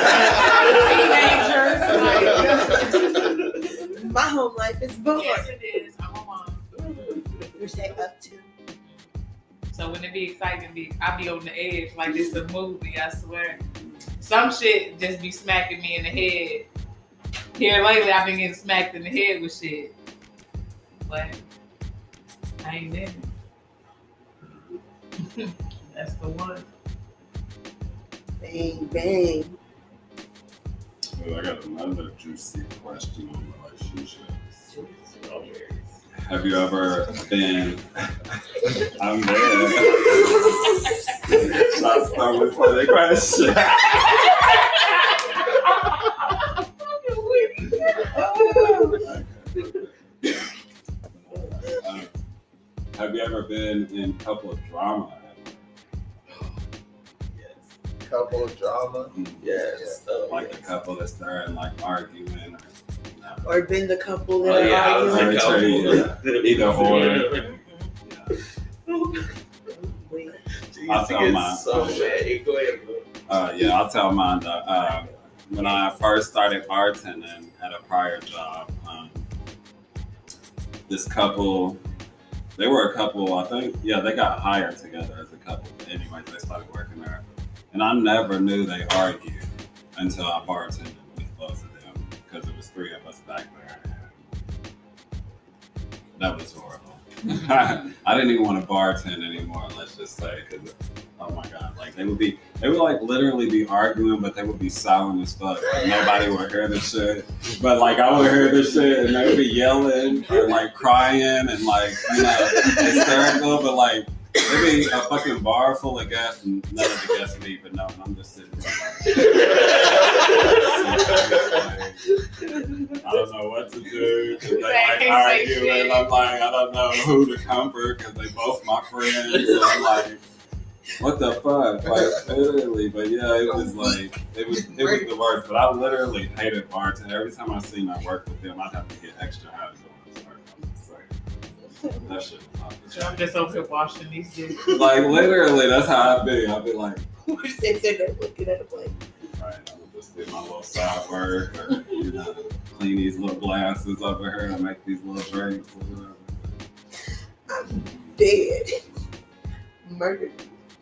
[SPEAKER 4] Like,
[SPEAKER 2] My home life is boring.
[SPEAKER 4] yes, it is. I'm a mom.
[SPEAKER 2] Which they up to.
[SPEAKER 4] So when it be exciting, be I be on the edge like it's a movie. I swear. Some shit just be smacking me in the head. Here lately, I've been getting smacked in the head with shit, but I ain't in it. That's the one.
[SPEAKER 2] Bang, bang.
[SPEAKER 1] Well, I got another juicy question on relationships. Have you ever been? I'm there. Shots thrown before they question. Um, have you ever been in couple drama?
[SPEAKER 5] Couple drama.
[SPEAKER 6] Yes. Oh,
[SPEAKER 1] Like
[SPEAKER 6] yes.
[SPEAKER 1] a couple that's there and like arguing or
[SPEAKER 2] Or been the couple
[SPEAKER 6] Oh,
[SPEAKER 2] that
[SPEAKER 6] yeah, I
[SPEAKER 2] are
[SPEAKER 6] was
[SPEAKER 2] arguing.
[SPEAKER 6] like,
[SPEAKER 1] Either- either or.
[SPEAKER 2] Wait.
[SPEAKER 6] She
[SPEAKER 1] I'll
[SPEAKER 6] used to
[SPEAKER 1] tell
[SPEAKER 6] get
[SPEAKER 1] mine.
[SPEAKER 6] so mad. Go ahead, bro.
[SPEAKER 1] Uh, yeah, I'll tell mine though. Uh, when I first started bartending at a prior job, um, this couple, they were a couple, I think, yeah, they got hired together as a couple. But anyways, they started working there. And I never knew they argued until I bartended with both of them because it was three of us back there. That was horrible. I didn't even want to bartend anymore, let's just say, because oh my god, like they would be, they would like literally be arguing, but they would be silent as fuck. Like nobody would hear the shit, but like I would hear the shit, and they would be yelling or like crying and like you know hysterical, but like it'd be a fucking bar full of guests and none of the guests would eat, but no, I'm just sitting there. Like, I don't know what to do. 'Cause they like arguing. I'm like, I don't know who to comfort because they both my friends. So I'm like, what the fuck? Like literally, but yeah, it was like it was it was the worst. But I literally hated bartending. Every time I seen I work with them, I'd have to get extra hot doing. That shit was hot.
[SPEAKER 4] So I'm just over here washing these dishes.
[SPEAKER 1] Like literally, that's how I'd be. I'd be like,
[SPEAKER 2] We're sitting there looking at a plate.
[SPEAKER 1] right, I would just do my little side work or you know, clean these little glasses over here and make these little drinks or whatever.
[SPEAKER 2] I'm dead. Murdered.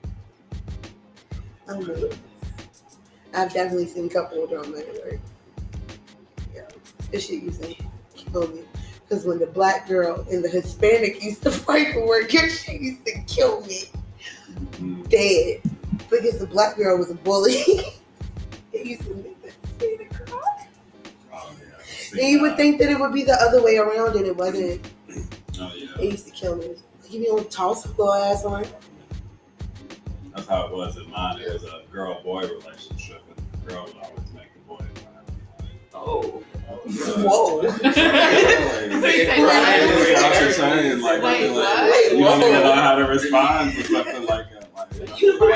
[SPEAKER 2] I'm dead. I've definitely seen a couple of drama at work. Yeah. This shit used to kill me. Because when the black girl and the Hispanic used to fight for work, your shit used to kill me.
[SPEAKER 1] Mm-hmm.
[SPEAKER 2] Dead. Because the black girl was a bully. It used to make the Hispanic cry.
[SPEAKER 1] Oh, yeah.
[SPEAKER 2] And you would think that it would be the other way around, and it wasn't.
[SPEAKER 1] Oh, yeah.
[SPEAKER 2] It used to kill me. Like, you don't toss a little ass on.
[SPEAKER 1] That's how it was in mine. It was a girl-boy relationship, and the girl would always make the boy cry.
[SPEAKER 6] Oh.
[SPEAKER 2] Whoa.
[SPEAKER 1] Like,
[SPEAKER 4] They say
[SPEAKER 1] Right.
[SPEAKER 4] that.
[SPEAKER 1] It's off the chain, like,
[SPEAKER 4] Wait,
[SPEAKER 1] like,
[SPEAKER 4] what?
[SPEAKER 1] you don't even know how to respond to something like that. Like, you know,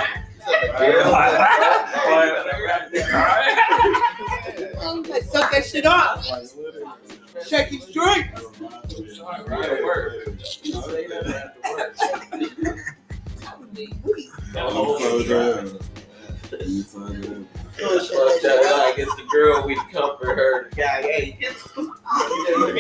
[SPEAKER 2] Um, like, suck that shit off.
[SPEAKER 1] like, literally.
[SPEAKER 2] Shake your straight.
[SPEAKER 6] That whole
[SPEAKER 1] So
[SPEAKER 6] thing.
[SPEAKER 1] good. It's so good.
[SPEAKER 6] Like it's the girl, we comfort her. The guy, hey, it's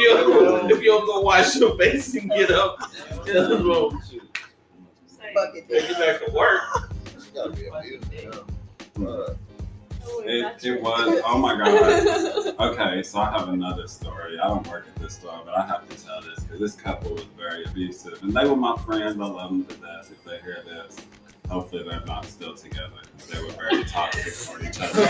[SPEAKER 6] you don't, if you don't go wash your face and get up, just roll.
[SPEAKER 2] Fuck it.
[SPEAKER 6] Get back to work.
[SPEAKER 5] It's gotta be a beautiful. Uh,
[SPEAKER 1] It, it was, oh my God. Okay, so I have another story. I don't work at this store, but I have to tell this because this couple was very abusive. And they were my friends. I love them to death. If they hear this, hopefully they're not still together because they were very toxic for each other.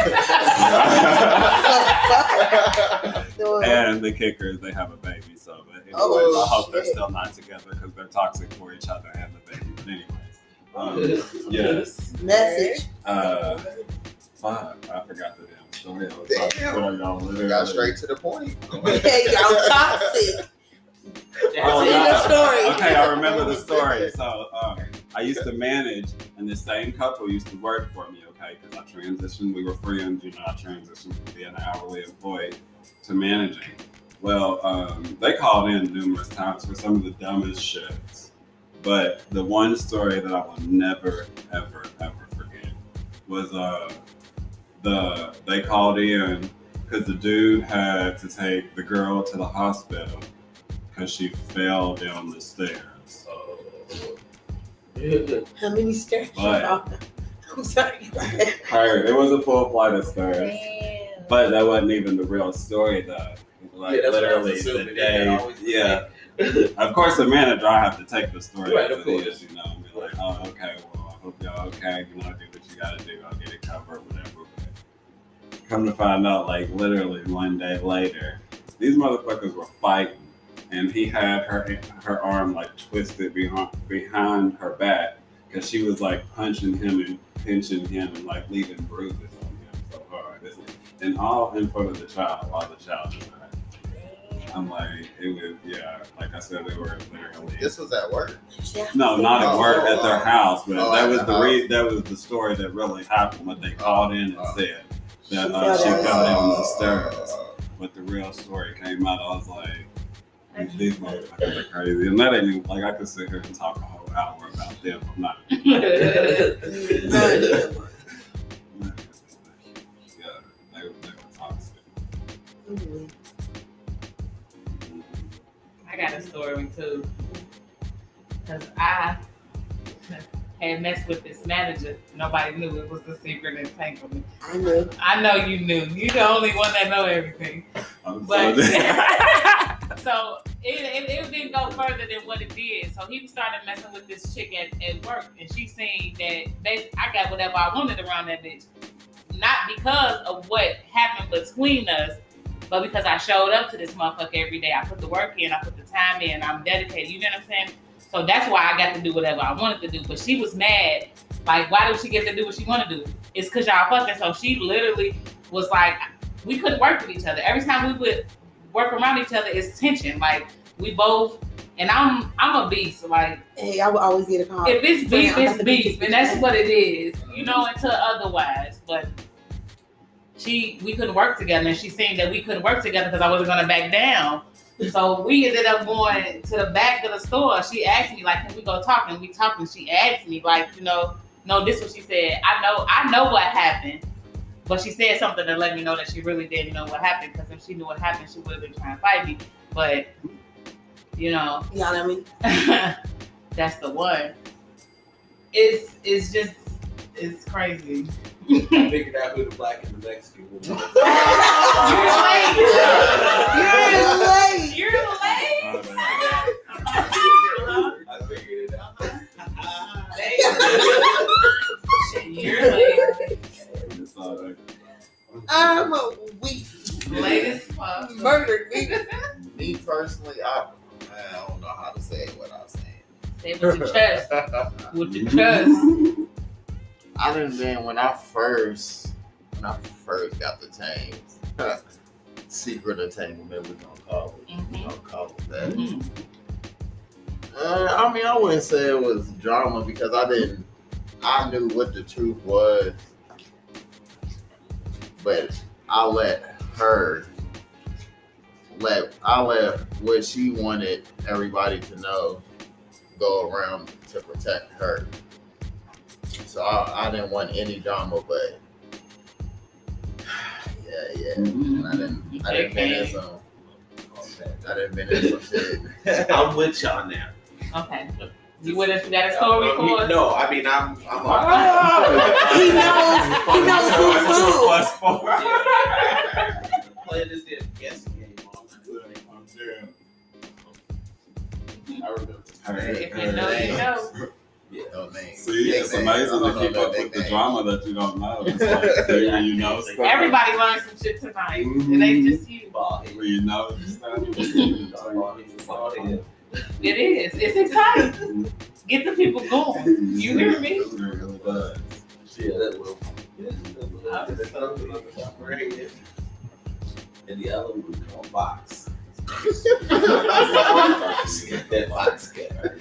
[SPEAKER 1] And the kicker is they have a baby. So, but anyways,
[SPEAKER 2] Oh,
[SPEAKER 1] I hope they're
[SPEAKER 2] shit.
[SPEAKER 1] still not together because they're toxic for each other and the baby. But anyways, um, yes.
[SPEAKER 2] Message.
[SPEAKER 1] Uh, Fuck, I forgot the damn story. I was talking
[SPEAKER 5] Damn.
[SPEAKER 1] about y'all
[SPEAKER 5] we
[SPEAKER 1] literally.
[SPEAKER 5] got straight to the point.
[SPEAKER 2] Okay, y'all toxic.
[SPEAKER 1] Oh,
[SPEAKER 2] Tell
[SPEAKER 1] God.
[SPEAKER 2] the story.
[SPEAKER 1] Okay, I remember the story. So um, I used to manage, and the same couple used to work for me. Okay, because I transitioned. We were friends. You know, I transitioned from being an hourly employee to managing. Well, um, they called in numerous times for some of the dumbest shits. But the one story that I will never, ever, ever forget was uh. The they called in because the dude had to take the girl to the hospital because she fell down the stairs.
[SPEAKER 2] How many stairs?
[SPEAKER 1] But-
[SPEAKER 2] I'm sorry.
[SPEAKER 1] Her, it was a full flight of stairs,
[SPEAKER 3] Damn.
[SPEAKER 1] but that wasn't even the real story though. Like
[SPEAKER 6] Yeah, that's what I was
[SPEAKER 1] literally the
[SPEAKER 6] assuming. They
[SPEAKER 1] day,
[SPEAKER 6] always
[SPEAKER 1] yeah. Of course, the manager, I have to take the story
[SPEAKER 6] Right,
[SPEAKER 1] as
[SPEAKER 6] of
[SPEAKER 1] it
[SPEAKER 6] course.
[SPEAKER 1] is, you know, and be like, oh, okay, well, I hope y'all okay. You know, do what you gotta do. I'll get it covered, whatever. But come to find out, like literally one day later, these motherfuckers were fighting, and he had her her arm like twisted behind behind her back because she was like punching him and pinching him and like leaving bruises on him so hard. This- And all in front of the child while the child was hurt. I'm like, it was, yeah, like I said, they were literally.
[SPEAKER 5] This was at work.
[SPEAKER 1] No, not at work, at their house, but
[SPEAKER 5] Oh,
[SPEAKER 1] that
[SPEAKER 5] at
[SPEAKER 1] was
[SPEAKER 5] the
[SPEAKER 1] the
[SPEAKER 5] house.
[SPEAKER 1] re- that was the story that really happened. What they called in and
[SPEAKER 5] Oh.
[SPEAKER 1] said
[SPEAKER 2] She
[SPEAKER 1] that uh,
[SPEAKER 2] fell
[SPEAKER 1] she
[SPEAKER 2] down.
[SPEAKER 1] fell down the
[SPEAKER 5] Uh,
[SPEAKER 1] stairs. But the real story came out. I was like, these motherfuckers are crazy, and that ain't even, like I could sit here and talk a whole hour about them. I'm not.
[SPEAKER 2] None.
[SPEAKER 1] Yeah, they, were- they were toxic.
[SPEAKER 2] Mhm.
[SPEAKER 4] I got a story too. Because I had messed with this manager. Nobody knew it was a secret entanglement.
[SPEAKER 2] I knew.
[SPEAKER 4] I know you knew. You're the only one that know everything.
[SPEAKER 1] I'm
[SPEAKER 4] But
[SPEAKER 1] so
[SPEAKER 4] so it, it, it didn't go further than what it did. So he started messing with this chick at, at work, and she seen that they, I got whatever I wanted around that bitch. Not because of what happened between us, but because I showed up to this motherfucker every day. I put the work in, I put the time in, I'm dedicated. You know what I'm saying? So that's why I got to do whatever I wanted to do. But she was mad. Like, why did she get to do what she wanted to do? It's because y'all fucking. So she literally was like, we couldn't work with each other. Every time we would work around each other, it's tension. Like, we both, and I'm I'm a beast. Like,
[SPEAKER 2] Hey, I would always get a call.
[SPEAKER 4] if it's beef,
[SPEAKER 2] Damn, I got
[SPEAKER 4] it's
[SPEAKER 2] the
[SPEAKER 4] beef.
[SPEAKER 2] beef.
[SPEAKER 4] And that's what it is. You know, until otherwise. But she, we couldn't work together. And she seen that we couldn't work together because I wasn't going to back down. So we ended up going to the back of the store. She asked me, like, can we go talk? And we talked, and she asked me, like, you know, no, this is what she said. I know, I know what happened. But she said something to let me know that she really didn't know what happened. Because if she knew what happened, she would have been trying to fight me. But, you know,
[SPEAKER 2] You know what I mean?
[SPEAKER 4] that's the one. It's it's just it's crazy.
[SPEAKER 6] I figured out who the black and the Mexican was.
[SPEAKER 2] You're late.
[SPEAKER 4] You're late.
[SPEAKER 6] I figured it out.
[SPEAKER 4] You're late.
[SPEAKER 1] It's all right.
[SPEAKER 2] I'm a weak.
[SPEAKER 4] Late as fuck.
[SPEAKER 2] Murdered me.
[SPEAKER 5] Me personally, I, I don't know how to say what I was saying.
[SPEAKER 4] Say it with your chest. With your chest.
[SPEAKER 5] I done been when I first when I first got the chains. Secret entanglement, we gonna call it. We
[SPEAKER 4] Mhm.
[SPEAKER 5] gonna call it that.
[SPEAKER 4] Mhm.
[SPEAKER 5] Uh, I mean, I wouldn't say it was drama because I didn't. I knew what the truth was, but I let her let I let what she wanted everybody to know go around to protect her. So I, I didn't want any drama, but yeah, yeah. And I didn't. I didn't been in some. I done been in some shit.
[SPEAKER 6] I'm with y'all now.
[SPEAKER 4] Okay. You with us? You got a story
[SPEAKER 6] Uh,
[SPEAKER 4] for us?
[SPEAKER 6] No, I mean I'm. I'm
[SPEAKER 2] He knows. He knows who's who.
[SPEAKER 1] Plus four.
[SPEAKER 6] playing this damn guessing game all night. I remember.
[SPEAKER 4] If you know, you know.
[SPEAKER 6] Yeah.
[SPEAKER 5] No name.
[SPEAKER 1] See, it's
[SPEAKER 5] Nickname.
[SPEAKER 1] amazing
[SPEAKER 5] I
[SPEAKER 1] to
[SPEAKER 5] don't
[SPEAKER 1] keep
[SPEAKER 5] know
[SPEAKER 1] up
[SPEAKER 5] that
[SPEAKER 1] with the
[SPEAKER 5] nickname.
[SPEAKER 1] drama that you don't know. It's like, see, when you know stuff.
[SPEAKER 4] Everybody learned some shit tonight. It ain't just you.
[SPEAKER 6] Ball
[SPEAKER 1] When you know stuff.
[SPEAKER 6] head.
[SPEAKER 4] It is. It's exciting. Get the people going. You hear me?
[SPEAKER 1] It really does.
[SPEAKER 6] Yeah, that will. And the other one would call box. That box cat.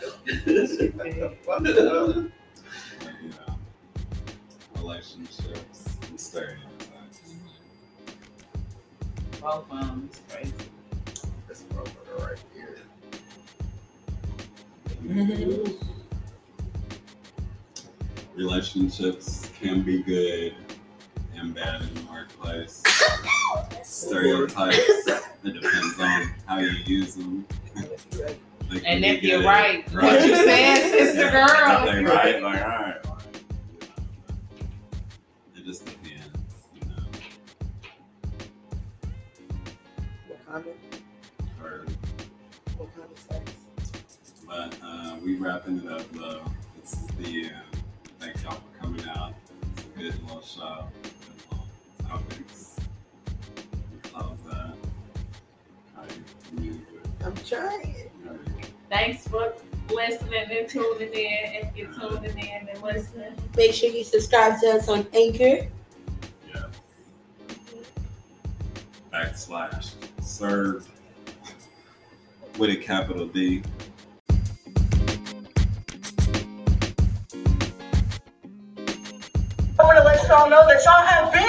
[SPEAKER 1] You know, relationships and stereotypes.
[SPEAKER 4] Both of them is crazy.
[SPEAKER 5] That's a brother right here.
[SPEAKER 1] Relationships can be good and bad in the workplace. Stereotypes, it depends on how you use them. They can
[SPEAKER 4] And
[SPEAKER 1] be
[SPEAKER 4] if you're
[SPEAKER 1] good.
[SPEAKER 4] right, what you said, sister girl.
[SPEAKER 1] They right, like, all right. It just depends, you know.
[SPEAKER 2] What kind of,
[SPEAKER 1] Or,
[SPEAKER 2] what kind of sex?
[SPEAKER 1] but uh, we wrapping it up though. This is the end. Thank y'all for coming out. It's a good little show. Good little topics. We close that. How you music.
[SPEAKER 2] I'm trying.
[SPEAKER 4] Thanks for listening and tuning in. If you're tuning in and listening,
[SPEAKER 2] Make sure you subscribe to us on Anchor.
[SPEAKER 1] Yeah. Backslash served with a capital D.
[SPEAKER 8] I want to let y'all know that y'all have been